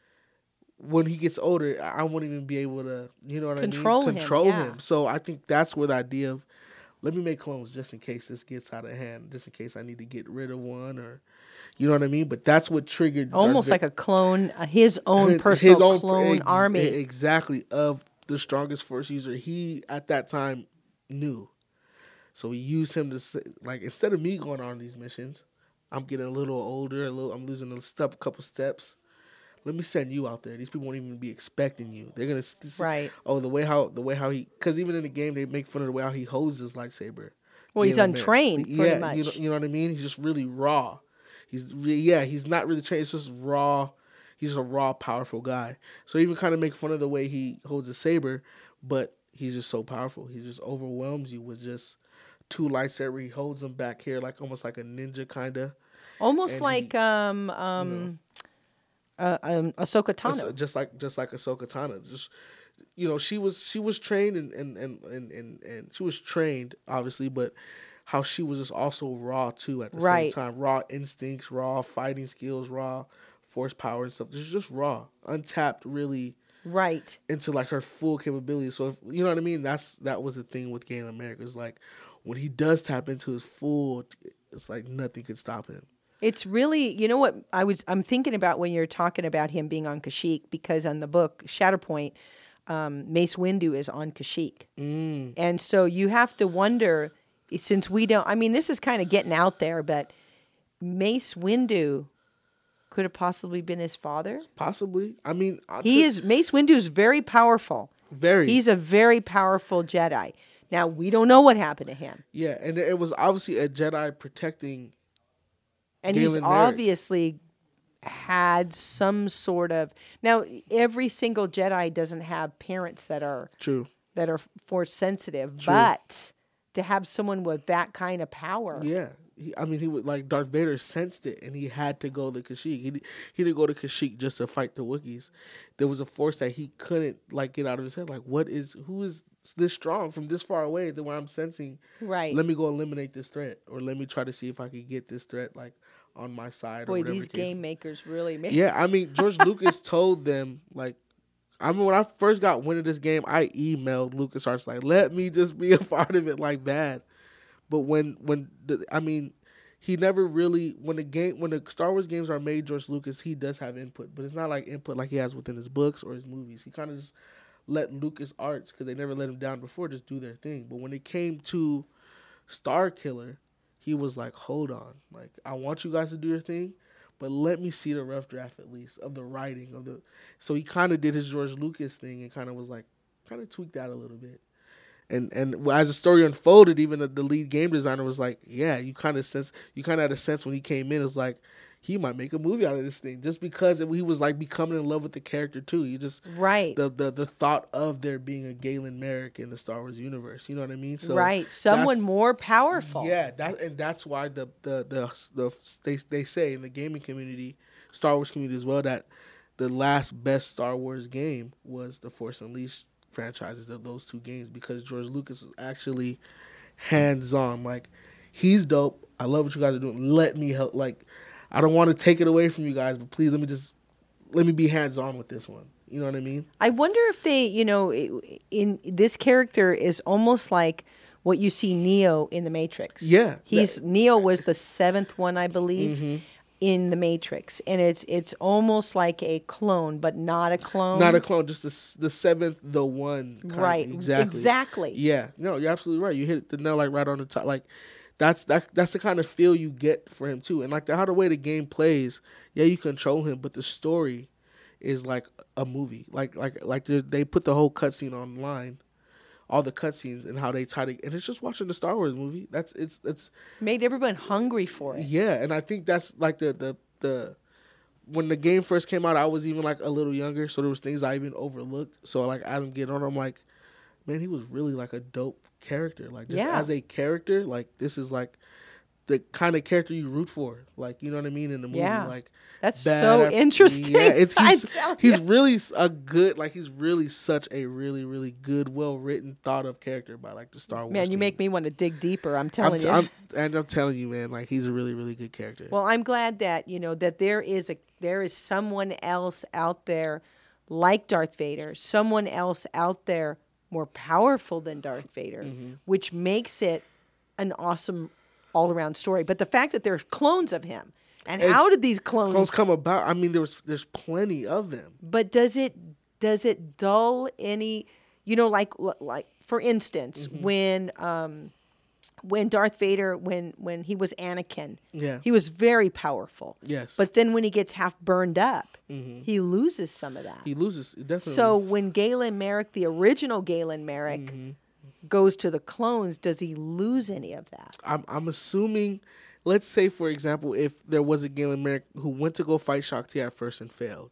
when he gets older, I won't even be able to, you know what Control I mean? him, Control yeah. him. So I think that's where the idea of, let me make clones just in case this gets out of hand, just in case I need to get rid of one, or, you know what I mean? But that's what triggered Almost Darth like a clone, uh, his own his, personal his own clone ex- army. Exactly, of the strongest Force user he, at that time, knew. So he used him to say, like, instead of me going on these missions, I'm getting a little older, a little, I'm losing a step, couple steps. Let me send you out there. These people won't even be expecting you. They're gonna see, Right. Oh, the way how the way how he, because even in the game they make fun of the way how he holds his lightsaber. Well, he's Galen Merrick. untrained, pretty yeah, much. You know, you know what I mean. He's just really raw. He's re- yeah, he's not really trained. It's just raw. He's a raw, powerful guy. So even kind of make fun of the way he holds his saber, but he's just so powerful. He just overwhelms you with just two lightsabers. He holds them back here like almost like a ninja kind of. Almost and like he- um um, uh, um Ahsoka Tano. Just like just like Ahsoka Tano. Just you know, she was she was trained and and, and, and, and and she was trained obviously, but how she was just also raw too at the Right. same time. Raw instincts, raw fighting skills, raw force power and stuff. Just just raw, untapped, really Right. into like her full capability. So if you know what I mean, that's that was the thing with Galen Merrick. It's like when he does tap into his full, it's like nothing could stop him. It's really, you know what I was I'm thinking about when you're talking about him being on Kashyyyk, because on the book Shatterpoint, um, Mace Windu is on Kashyyyk. Mm. And so you have to wonder, since we don't, I mean, this is kind of getting out there, but Mace Windu could have possibly been his father. Possibly. I mean, I He took- is, Mace Windu is very powerful. very. He's a very powerful Jedi. Now, we don't know what happened to him. yeah, and it was obviously a Jedi protecting. And he's Galen Merrick. obviously had some sort of, now every single Jedi doesn't have parents that are True. that are force sensitive, but to have someone with that kind of power. Yeah. He, I mean, he would like Darth Vader sensed it, and he had to go to Kashyyyk. He he didn't go to Kashyyyk just to fight the Wookiees. There was a force that he couldn't like get out of his head. Like, what is who is this strong from this far away? Than what I'm sensing. Right. Let me go eliminate this threat, or let me try to see if I could get this threat like on my side. or Boy, whatever these the case. game makers really make Yeah, I mean, George Lucas told them, like, I mean, when I first got wind of this game, I emailed LucasArts, like, let me just be a part of it, like, bad. But when, when the, I mean, he never really, when the game, when the Star Wars games are made, George Lucas, he does have input, but it's not like input like he has within his books or his movies. He kind of just let LucasArts, because they never let him down before, just do their thing. But when it came to Star Killer, he was like, hold on, like, I want you guys to do your thing, but let me see the rough draft at least of the writing of the. So he kind of did his George Lucas thing and kind of was like, kind of tweaked that a little bit. And and as the story unfolded, even the, the lead game designer was like, yeah, you kind of sense, you kind of had a sense when he came in, it was like, he might make a movie out of this thing just because it, he was like becoming in love with the character too. You just right. the, the the thought of there being a Galen Merrick in the Star Wars universe. You know what I mean? So right. Someone that's- more powerful. Yeah, that and that's why the the the, the they they say in the gaming community, Star Wars community as well, that the last best Star Wars game was the Force Unleashed franchises of those two games, because George Lucas is actually hands on. Like, he's dope. I love what you guys are doing. Let me help. Like, I don't want to take it away from you guys, but please let me just let me be hands on with this one. You know what I mean? I wonder if they, you know, in this character is almost like what you see Neo in the Matrix. Yeah. He's Neo was the seventh one, I believe. Mm-hmm. in the Matrix, and it's it's almost like a clone, but not a clone. Not a clone, just the s- the seventh, the one. Kind Right. Of, exactly. Exactly. Yeah. No, you're absolutely right. You hit the nail like right on the top. Like that's that that's the kind of feel you get for him too. And like the, how the way the game plays, yeah, you control him, but the story is like a movie. Like like like they they put the whole cutscene online. All the cutscenes and how they tie to, and it's just watching the Star Wars movie. That's it's it's Made everyone hungry for it. yeah, and I think that's like the the the when the game first came out, I was even like a little younger, so there was things I even overlooked. So like as I'm getting on, I'm like, man, he was really like a dope character. Like just Yeah. as a character, like this is like the kind of character you root for. Like you know what I mean in the movie. Yeah. Like That's bad so F- interesting. Yeah, it's I he's, tell he's ya. really s- a good like he's really such a really really good, well written, thought of character by like the Star Wars. Man, you team. make me want to dig deeper. I'm I'm, telling t- you. I'm and I'm telling you, man, like he's a really really good character. Well, I'm glad that you know that there is a there is someone else out there like Darth Vader, someone else out there more powerful than Darth Vader, Mm-hmm. which makes it an awesome all around story. But the fact that there's clones of him, and It's- how did these clones? Clones come about. I mean, there was there's plenty of them. But does it does it dull any? You know, like like for instance, Mm-hmm. when um, when Darth Vader when when he was Anakin, Yeah. he was very powerful. Yes. But then when he gets half burned up, he loses some of that. Mm-hmm. He loses definitely. So when Galen Merrick, the original Galen Merrick, Mm-hmm. goes to the clones, does he lose any of that? I'm I'm assuming. Let's say, for example, if there was a Galen Merrick who went to go fight Shakti at first and failed,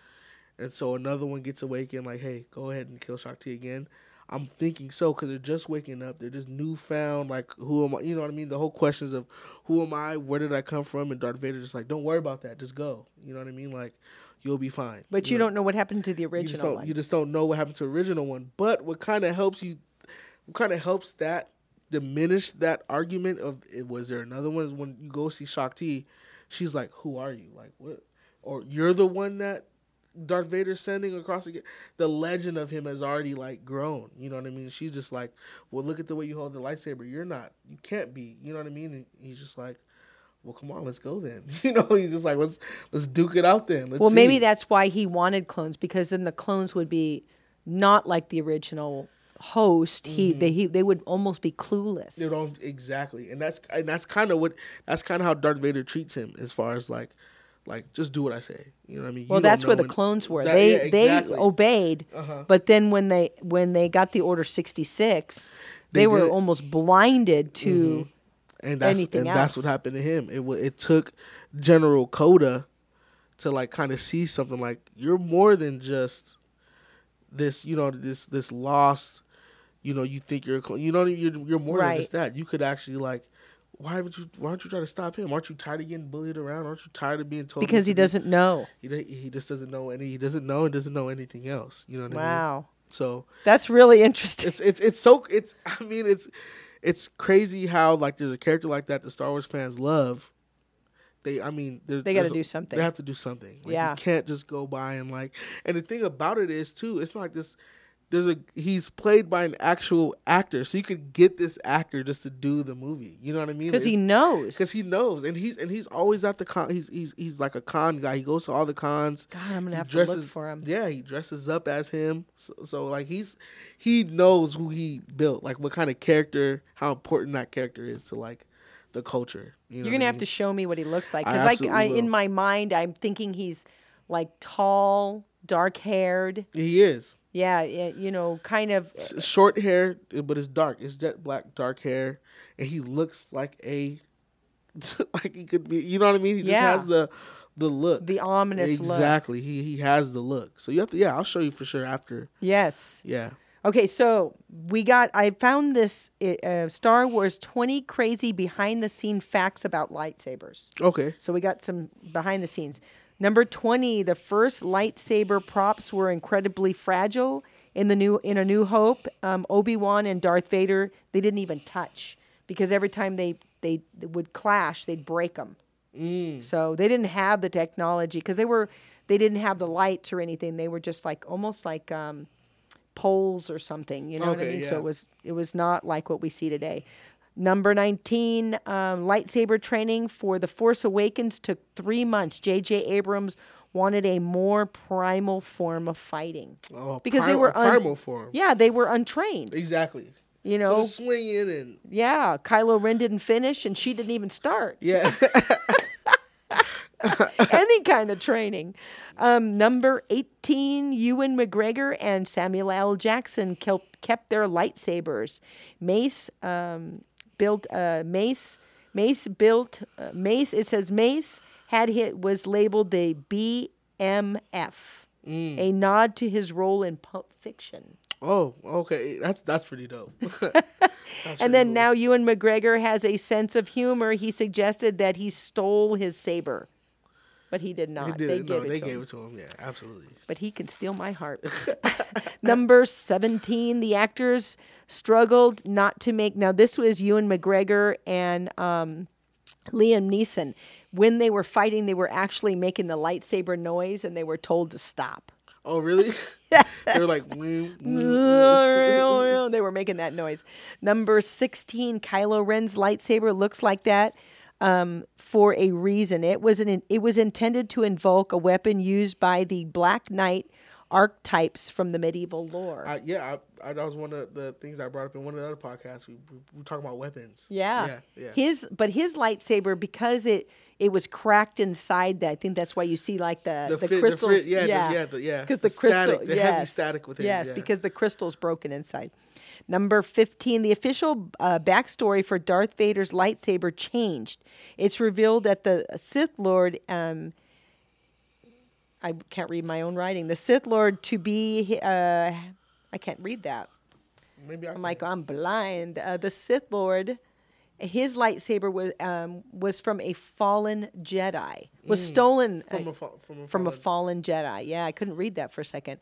and so another one gets awakened, like, hey, go ahead and kill Shakti again. I'm thinking so because they're just waking up. They're just newfound, like, who am I? You know what I mean? The whole questions of who am I? Where did I come from? And Darth Vader just like, don't worry about that. Just go. You know what I mean? Like, you'll be fine. But you, know? don't know what happened to the You just original don't. one. You just don't know what happened to the original one. But what kind of helps you? What kind of helps that diminish that argument of eh, was there another one? Is when you go see Shakti, she's like, "Who are you? Like what? Or you're the one that Darth Vader's sending across the. The legend of him has already like grown. You know what I mean? She's just like, well, look at the way you hold the lightsaber. You're not. You can't be. You know what I mean? And he's just like, well, come on, let's go then. You know, he's just like, let's let's duke it out then. Let's well, maybe see. that's why he wanted clones, because then the clones would be not like the original host. He they he, they would almost be clueless. They don't exactly, and that's and that's kind of what that's kind of how Darth Vader treats him, as far as like, like just do what I say. You know what I mean? Well, You don't that's where know the when- clones were. That- they yeah, exactly. they obeyed, Uh-huh. but then when they when they got the Order sixty-six, they, They were did. almost blinded to and that's anything and that's else. what happened to him. It wa- it took General Coda to like kind of see something like you're more than just this. You know, this this lost. You know, you think you're a clone. You know, you're you're more Right. than just that. You could actually like. Why would you? Why don't you try to stop him? Aren't you tired of getting bullied around? Aren't you tired of being told? because this he to do- doesn't know. He don't- he just doesn't know any. He doesn't know and doesn't know anything else. You know what I mean? Wow, So that's really interesting. it's it's it's so it's. I mean it's it's crazy how like there's a character like that that Star Wars fans love. They I mean there- They gotta there's a- do something. They have to do something. Like, Yeah. you can't just go by and like. And the thing about it is too, it's not like this. There's a he's played by an actual actor, so you could get this actor just to do the movie. You know what I mean? Because he It's- knows. Because he knows, and he's and he's always at the con. He's he's he's like a con guy. He goes to all the cons. God, I'm gonna He have to dresses, look for him. Yeah, he dresses up as him. So, so like he's he knows who he built, like what kind of character, how important that character is to like the culture. You know You're what gonna I have mean? to show me what he looks like, I because I, absolutely I, will. in my mind, I'm thinking he's like tall, dark haired. He is Yeah, yeah, you know, kind of. S- short hair, but it's dark. It's jet black, dark hair, and he looks like a like he could be. You know what I mean? He Yeah. just has the the look. The ominous look. Exactly. He he has the look. So you have to. Yeah, I'll show you for sure after. Yes. Yeah. Okay, so we got. I found this uh, Star Wars twenty crazy behind the scene facts about lightsabers. Okay. So we got some behind the scenes. Number twenty, the first lightsaber props were incredibly fragile in the new in A New Hope. Um, Obi-Wan and Darth Vader, they didn't even touch, because every time they they would clash, they'd break them. Mm. So they didn't have the technology, because they were they didn't have the lights or anything. They were just like almost like um, poles or something. You know what I Okay, mean? So yeah. it was it was not like what we see today. Number nineteen, um, lightsaber training for The Force Awakens took three months. J J. Abrams wanted a more primal form of fighting. Oh, Because they prim- were a un- primal form. Yeah, they were untrained. Exactly. You So know, the swinging and yeah, Kylo Ren didn't finish and she didn't even start. yeah. Any kind of training. Um, number eighteen, Ewan McGregor and Samuel L. Jackson kept, kept their lightsabers. Mace um, built uh, Mace. Mace built uh, Mace. It says Mace had hit was labeled the B M F, Mm. a nod to his role in Pulp Fiction. Oh, okay. That's that's pretty dope. That's pretty And then cool. now Ewan McGregor has a sense of humor. He suggested that he stole his saber, but he did not. He did They it. gave No, it they to gave him. it to him. Yeah, absolutely. But he can steal my heart. Number seventeen, the actors struggled not to make. Now, this was Ewan McGregor and um, Liam Neeson. When they were fighting, they were actually making the lightsaber noise, and they were told to stop. Oh, really? They were like, "Woo, woo." They were making that noise. Number sixteen, Kylo Ren's lightsaber looks like that um, for a reason. It was an it was intended to invoke a weapon used by the Black Knight archetypes from the medieval lore. I, yeah, I, I, that was one of the things I brought up in one of the other podcasts. We we, we talk about weapons. Yeah. yeah, yeah. His but his lightsaber, because it it was cracked inside that. I think that's why you see like the The the, fi- the crystals. fri- yeah, the- yeah, yeah, the- yeah. Because The the, crystal, static, the yes, heavy static within, yes, yeah. because the crystal's broken inside. Number fifteen, the official uh, backstory for Darth Vader's lightsaber changed. It's revealed that the Sith Lord. Um, I can't read my own writing. The Sith Lord to be, uh, I can't read that. Maybe I I'm like, I'm blind. Uh, the Sith Lord, his lightsaber was um, was from a fallen Jedi. Was stolen from uh, a fa- from a from a fallen- fallen Jedi. Yeah, I couldn't read that for a second.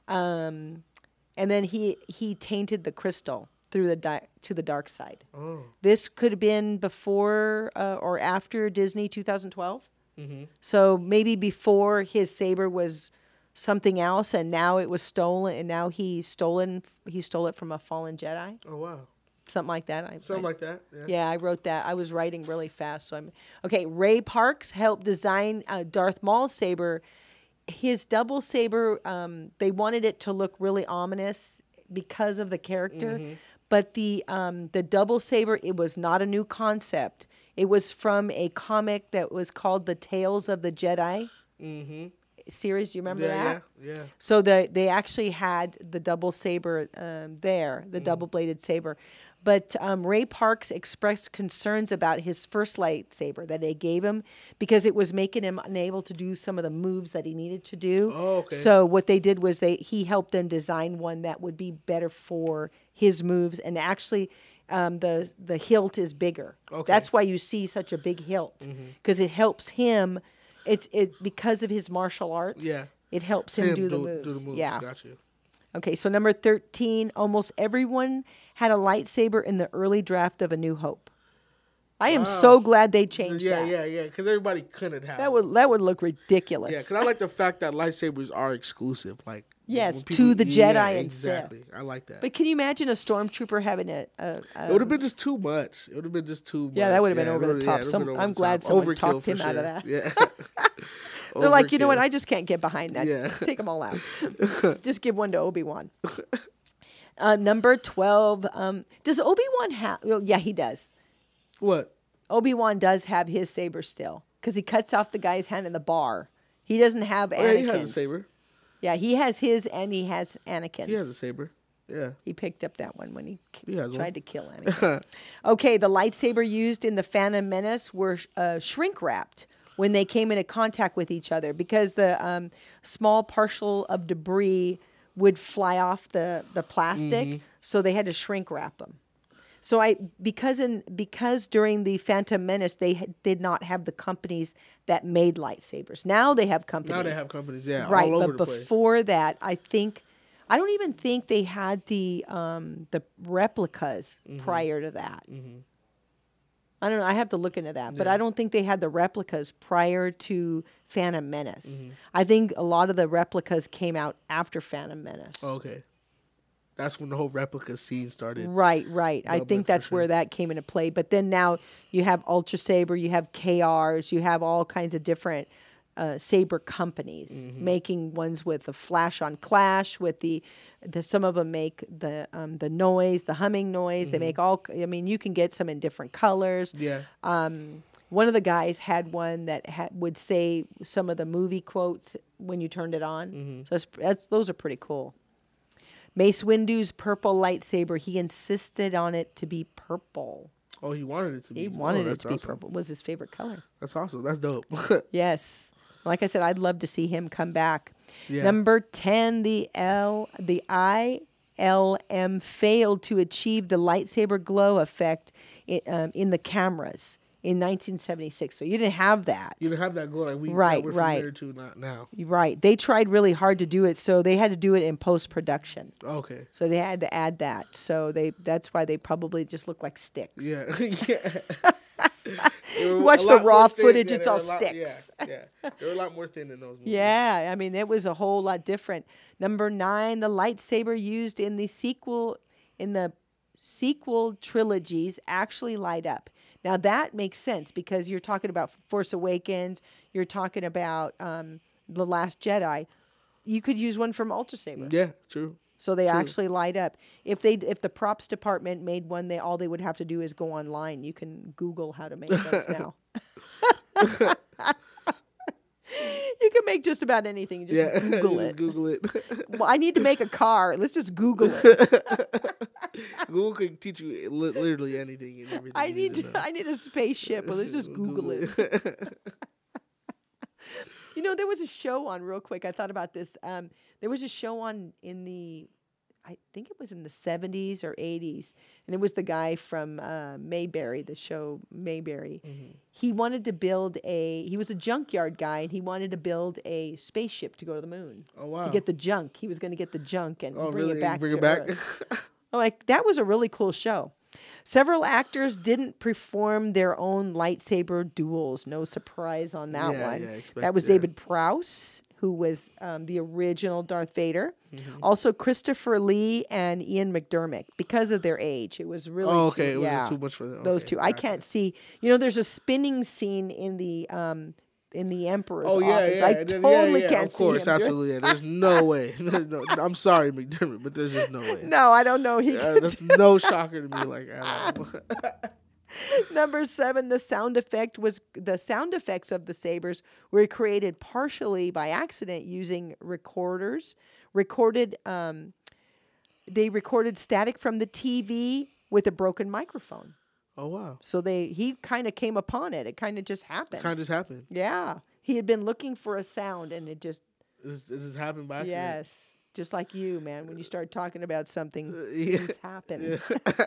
Um, and then he he tainted the crystal through the di- to the dark side. Oh, This could have been before uh, or after Disney twenty twelve. mm-hmm. So maybe before his saber was something else, and now it was stolen, and now he stolen he stole it from a fallen Jedi, oh wow, something like that. I, something I- like that. Yeah. yeah, I wrote that. I was writing really fast, so I'm okay. Ray Parks helped design uh, Darth Maul's saber. His double saber, um, they wanted it to look really ominous because of the character, but the um, the double saber, it was not a new concept. It was from a comic that was called The Tales of the Jedi Mm-hmm. series. Do you remember Yeah, that? yeah, yeah. So the they actually had the double saber um, there, the Mm. double bladed saber. But um, Ray Parks expressed concerns about his first lightsaber that they gave him because it was making him unable to do some of the moves that he needed to do. Oh, okay. So what they did was they he helped them design one that would be better for his moves, and actually. Um, the the hilt is bigger. Okay. That's why you see such a big hilt because it helps him. It's it because of his martial arts. Yeah. It helps him, Him do, the do- moves. do the moves. Yeah. Got you. Okay, so number thirteen, almost everyone had a lightsaber in the early draft of A New Hope. I am Wow. so glad they changed Yeah, that. yeah, yeah. Because everybody couldn't have. That it. would that would look ridiculous. Yeah, because I like the fact that lightsabers are exclusive. Like Yes, when to the yeah, Jedi and exactly. I like that. But can you imagine a stormtrooper having a? a, a it would have been just too much. It would have been just too much. Yeah, that would have been over it the would've- top. it would've Some- been over I'm the glad top. someone Overkill talked for him out of sure. that. Yeah. They're like, you know what? Overkill. I just can't get behind that. Yeah. Take them all out. Just give one to Obi Wan. Uh, number twelve. Um, does Obi Wan have? Oh, yeah, he does. What? Obi Wan does have his saber still because he cuts off the guy's hand in the bar. He doesn't have Oh, yeah, he has a Anakin's. saber. Yeah, he has his and he has Anakin's. He has a saber. Yeah. He picked up that one when he, k- He has tried one. to kill Anakin. Okay, the lightsaber used in the Phantom Menace were uh, shrink wrapped when they came into contact with each other because the um, small partial of debris would fly off the, the plastic, Mm-hmm. so they had to shrink wrap them. So I because in because during the Phantom Menace they ha- did not have the companies that made lightsabers. Now they have companies. Now they have companies, yeah, right? all over but the place. before that, I think I don't even think they had the um, the replicas Mm-hmm. prior to that. I don't know. I have to look into that, but I don't think they had the replicas prior to Phantom Menace. Mm-hmm. I think a lot of the replicas came out after Phantom Menace. Okay. That's when the whole replica scene started. Right, right. I Well, think but for that's where sure. that came into play. But then now you have Ultra Saber, you have K Rs, you have all kinds of different uh, saber companies Mm-hmm. making ones with the flash on clash. With the, the some of them make the um, the noise, the humming noise. They make all. I mean, you can get some in different colors. Mm-hmm. Yeah. Um, one of the guys had one that ha- would say some of the movie quotes when you turned it on. Mm-hmm. So that's, that's, those are pretty cool. Mace Windu's purple lightsaber, he insisted on it to be purple. Oh, he wanted it to be. He wanted oh, it to be awesome. purple. Was his favorite color. That's awesome. That's dope. Yes. Like I said, I'd love to see him come back. Yeah. Number ten, the L, the I L M failed to achieve the lightsaber glow effect in, um, in the cameras in nineteen seventy-six. So you didn't have that. You didn't have that glow like we Right, that we're right. familiar to not now. Right. They tried really hard to do it, so they had to do it in post-production. Okay. So they had to add that. So they that's why they probably just look like sticks. Yeah. yeah. They were Watch a the lot raw more thin. footage, Yeah, it's they were all a lot- sticks. Yeah, yeah. They were a lot more thin in those movies. Yeah, I mean, it was a whole lot different. Number nine, the lightsaber used in the sequel in the sequel trilogies actually light up. Now that makes sense because you're talking about Force Awakens, you're talking about um, The Last Jedi. You could use one from Ultra Saber. Yeah, true. So they True. actually light up. If they if the props department made one, they all they would have to do is go online. You can Google how to make those now. You can make just about anything. Just Yeah. Google Just it. Google it. Well, I need to make a car. Let's just Google it. Google can teach you li- literally anything and everything. I you need to to, know. I need a spaceship. Well, let's just Google it. You know, there was a show on real quick. I thought about this. Um, there was a show on in the, I think it was in the seventies or eighties, and it was the guy from uh, Mayberry, the show Mayberry. Mm-hmm. He wanted to build a. He was a junkyard guy, and he wanted to build a spaceship to go to the moon. Oh, wow. To get the junk, he was going to get the junk and Oh, bring really? it back. Bring to it back? Earth. I'm like, that was a really cool show. Several actors didn't perform their own lightsaber duels. No surprise on that Yeah, one. yeah, expect- that was yeah. David Prowse, who was um, the original Darth Vader. Mm-hmm. Also, Christopher Lee and Ian McDermott, because of their age. It was really Oh, okay. too, It was yeah, just too much for them. those Okay, two. I gotcha. can't see. You know, there's a spinning scene in the um, in the Emperor's Oh yeah, office. yeah. I and then- totally yeah, yeah, can't Of course, see him. doing- absolutely. Yeah. There's no way. There's no, I'm sorry, McDermott, but there's just no way. No, I don't know. He Uh, could that's no shocker to me. Like at all. Number seven, the sound effect was the sound effects of the sabers were created partially by accident using recorders. Recorded, um, they recorded static from the T V with a broken microphone. Oh wow, So they he kind of came upon it. It kind of just happened. kind of just happened. Yeah, he had been looking for a sound, and it just It just, it just happened by accident. yes, just like you, man. When you start talking about something, Uh, yeah. things happen.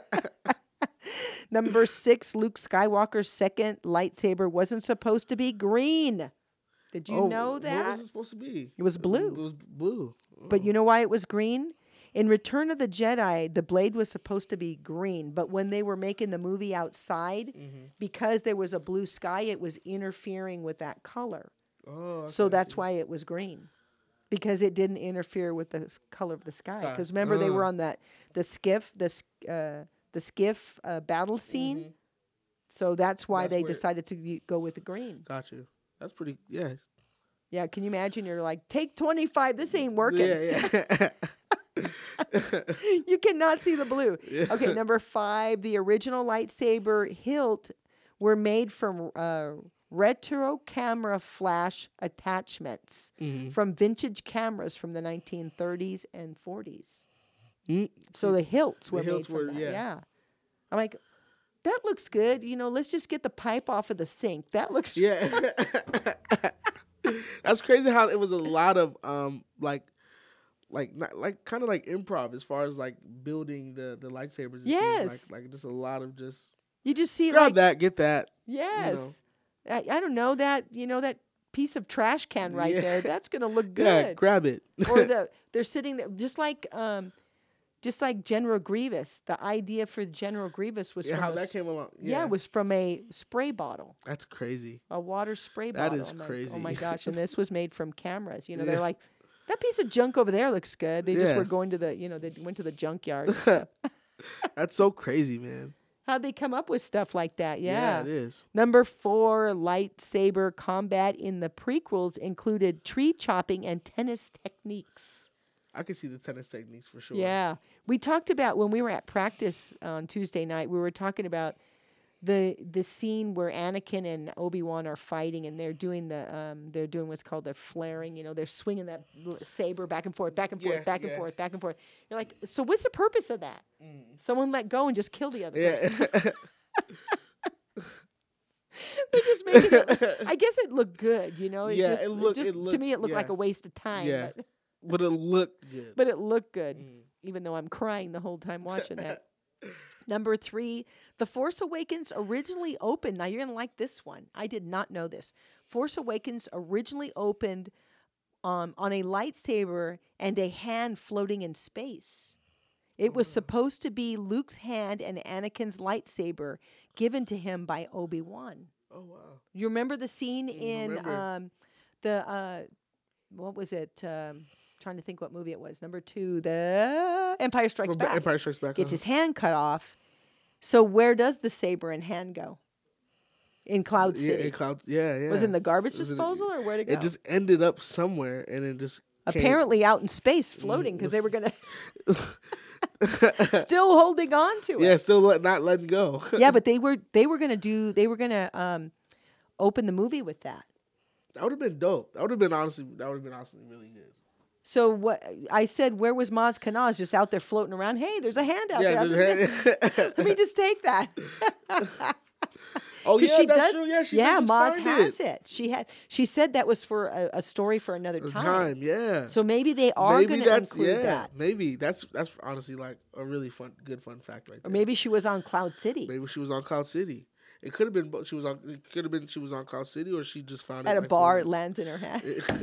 Number six, Luke Skywalker's second lightsaber wasn't supposed to be green. Did you Oh, know What that? was it supposed to be? It was blue. It was blue. But you know why it was green? In Return of the Jedi, the blade was supposed to be green, but when they were making the movie outside, Mm-hmm. because there was a blue sky, it was interfering with that color. Oh, okay, So I that's see. why it was green, because it didn't interfere with the s- color of the sky. Sky. Because remember, they were Ah. on that the skiff, the s- uh, the skiff uh, battle scene. Mhm. So that's why That's they where- decided to y- go with the green. Got you. That's pretty. Yeah. Yeah, can you imagine? You're like, take twenty-five. This ain't working. Yeah, yeah. You cannot see the blue. Yeah. Okay, number five, the original lightsaber hilt were made from uh, retro camera flash attachments Mhm. from vintage cameras from the nineteen thirties and forties. Mm. So the hilts were hilts made were- from that. yeah. Yeah. I'm like, that looks good. You know, let's just get the pipe off of the sink. That looks Yeah. That's crazy how it was a lot of um like like not, like kind of like improv as far as like building the the lightsabers. It seems Yes. Like like just a lot of just You just see grab like that, get that. yes. I, I don't know that, you know, that piece of trash can right Yeah. there. That's going to look Yeah, good. grab it. or the they're sitting there just like um just like General Grievous. The idea for General Grievous was yeah, from how a that s- came along. yeah. Yeah, it was from a spray bottle. that's crazy. A water spray That bottle. is I'm like, crazy. oh my gosh! And this was made from cameras. You know, they're Yeah. like, That piece of junk over there looks good. They just Yeah. were going to the, you know, they went to the junkyard. That's so crazy, man. How'd they come up with stuff like that? Yeah. it is. Number four, lightsaber combat in the prequels included tree chopping and tennis techniques. I can see the tennis techniques for sure. Yeah. We talked about when we were at practice on Tuesday night, we were talking about the the scene where Anakin and Obi-Wan are fighting and they're doing the um they're doing what's called the flaring, you know, they're swinging that l- saber back and forth, back and forth, Yeah, back and yeah. forth, back and forth. You're like, so what's the purpose of that? Someone let go and just kill the other person. Yeah. They're just making it, I guess it looked good, you know. It Yeah, just, it looked- just it to looks- me it looked like yeah. a waste of time. Yeah. But, But it looked good. but it looked good, Mm. even though I'm crying the whole time watching that. Number three, The Force Awakens originally opened. Now you're gonna like this one. I did not know this. Force Awakens originally opened um, on a lightsaber and a hand floating in space. It was supposed to be Luke's hand and Anakin's lightsaber given to him by Obi-Wan. Oh wow. You remember the scene Mm, in remember. um, the uh, what was it? Um, trying to think what movie it was. Number two, The Empire Strikes Well, Ba- Back. Empire Strikes Back. Gets uh-huh. his hand cut off. So where does the saber and hand go? In Cloud Yeah, City. in Cloud. Yeah, yeah. Was it in the garbage It was in- disposal or where to go? It just ended up somewhere, and it just came- apparently out in space floating because they were gonna still holding on to it. Yeah, still let, not letting go. Yeah, but they were they were gonna do they were gonna um, open the movie with that. That would have been dope. That would have been honestly. That would have been honestly really good. So what I said, where was Maz Kanaz? Just out there floating around. Hey, there's a hand out there. I'll just- just- Let me just take that. oh 'Cause yeah, she that's does, true. Yeah, she yeah, does just Maz find has it. it. She had. She said that was for a, a story for another The time. time, yeah. So maybe they are maybe going to that's include yeah. that, Maybe that's that's honestly like a really fun, good fun fact right or there. maybe she was on Cloud City Maybe she was on Cloud City. It could have been. bo- She was on. It could have been. She was on Cloud City, or she just found it at a like, bar. It floating. lands in her hand.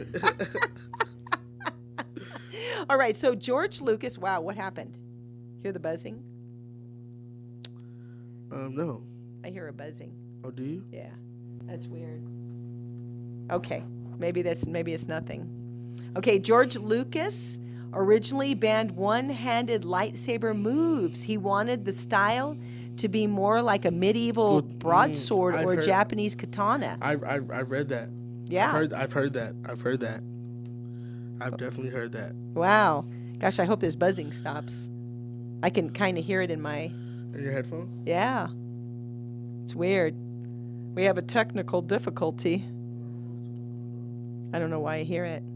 All right. So George Lucas. Wow, what happened? Hear the buzzing? um, no. I hear a buzzing. Oh, do you? Yeah, that's weird. Okay, maybe that's maybe it's nothing. Okay, George Lucas originally banned one-handed lightsaber moves. He wanted the style to be more like a medieval Well, broadsword mm, I've or heard- Japanese katana. I've I've, I've read that. Yeah. I've heard. I've heard that. I've heard that. I've definitely heard that. Wow. Gosh, I hope this buzzing stops. I can kind of hear it in my. In your headphones? Yeah. It's weird. We have a technical difficulty. I don't know why I hear it.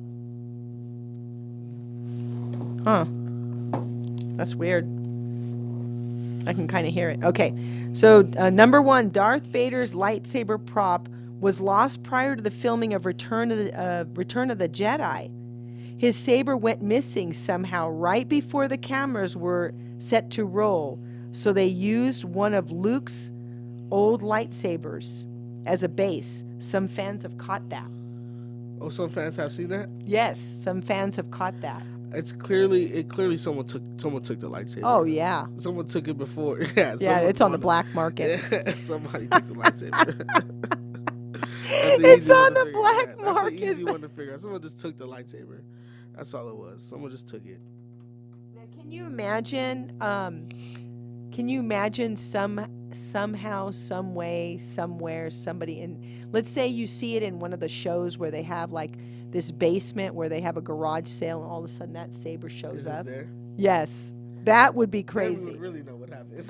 Huh. That's weird. I can kind of hear it. Okay. So, uh, number one, Darth Vader's lightsaber prop was lost prior to the filming of Return of the, uh, Return of the Jedi. His saber went missing somehow right before the cameras were set to roll. So they used one of Luke's old lightsabers as a base. Some fans have caught that. Oh, some fans have seen that. Yes, some fans have caught that. It's clearly. It clearly someone took. Someone took the lightsaber. Oh, yeah. Someone took it before. Yeah. Yeah, someone it's on the bought it. black market. Yeah, somebody took the lightsaber. That's an It's easy one on to the figure black out. market. That's an easy one to figure out. Someone just took the lightsaber. That's all it was. Someone just took it. Now, can you imagine? Um, can you imagine some somehow, some way, somewhere, somebody in? Let's say you see it in one of the shows where they have like this basement where they have a garage sale, and all of a sudden that saber shows Is it up. there? Yes, that would be Then we crazy. would really know what happened.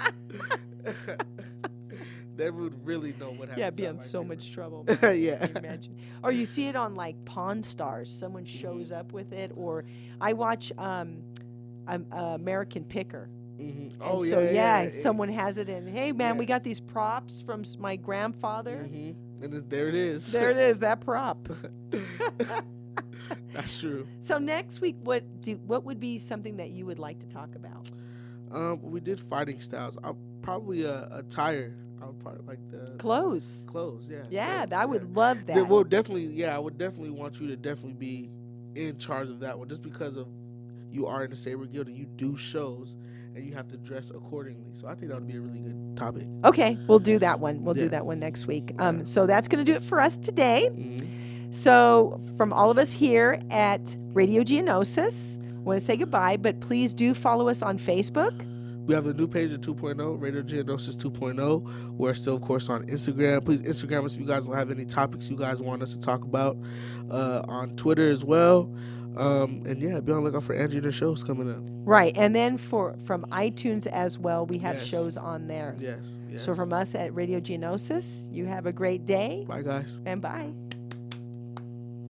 Then we would really know what happened. Yeah, to be that on so lightsaber. much trouble. Yeah. Can you imagine? Or you see it on like Pawn Stars. Someone Mm-hmm. shows up with it. Or I watch um, um, uh, American Picker. Mhm. And Oh so yeah, yeah, yeah. someone has it in. Hey man, Yeah. we got these props from s- my grandfather. Mhm. And it, there it is. There it is, that prop. That's true. So next week, what do what would be something that you would like to talk about? Um, we did fighting styles. I'll probably a attire. I would probably like the Clothes. clothes. Yeah. Yeah, clothes, I would yeah. love Then that. we'll definitely, yeah, I would definitely want you to definitely be in charge of that one, just because of you are in the Saber Guild and you do shows and you have to dress accordingly. So I think that would be a really good topic. Okay, we'll do that one. We'll Yeah. do that one next week. Um, so that's going to do it for us today. Mm-hmm. So from all of us here at Radio Geonosis, I want to say goodbye, but please do follow us on Facebook. We have the new page at two point oh, Radio Geonosis two point oh. We're still, of course, on Instagram. Please Instagram us if you guys will have any topics you guys want us to talk about. Uh, on Twitter as well. Um, and yeah, be on the lookout for Angie and her shows coming up. Right. And then for from iTunes as well, we have Yes. shows on there. Yes, yes. So from us at Radio Geonosis, you have a great day Bye, guys. and bye.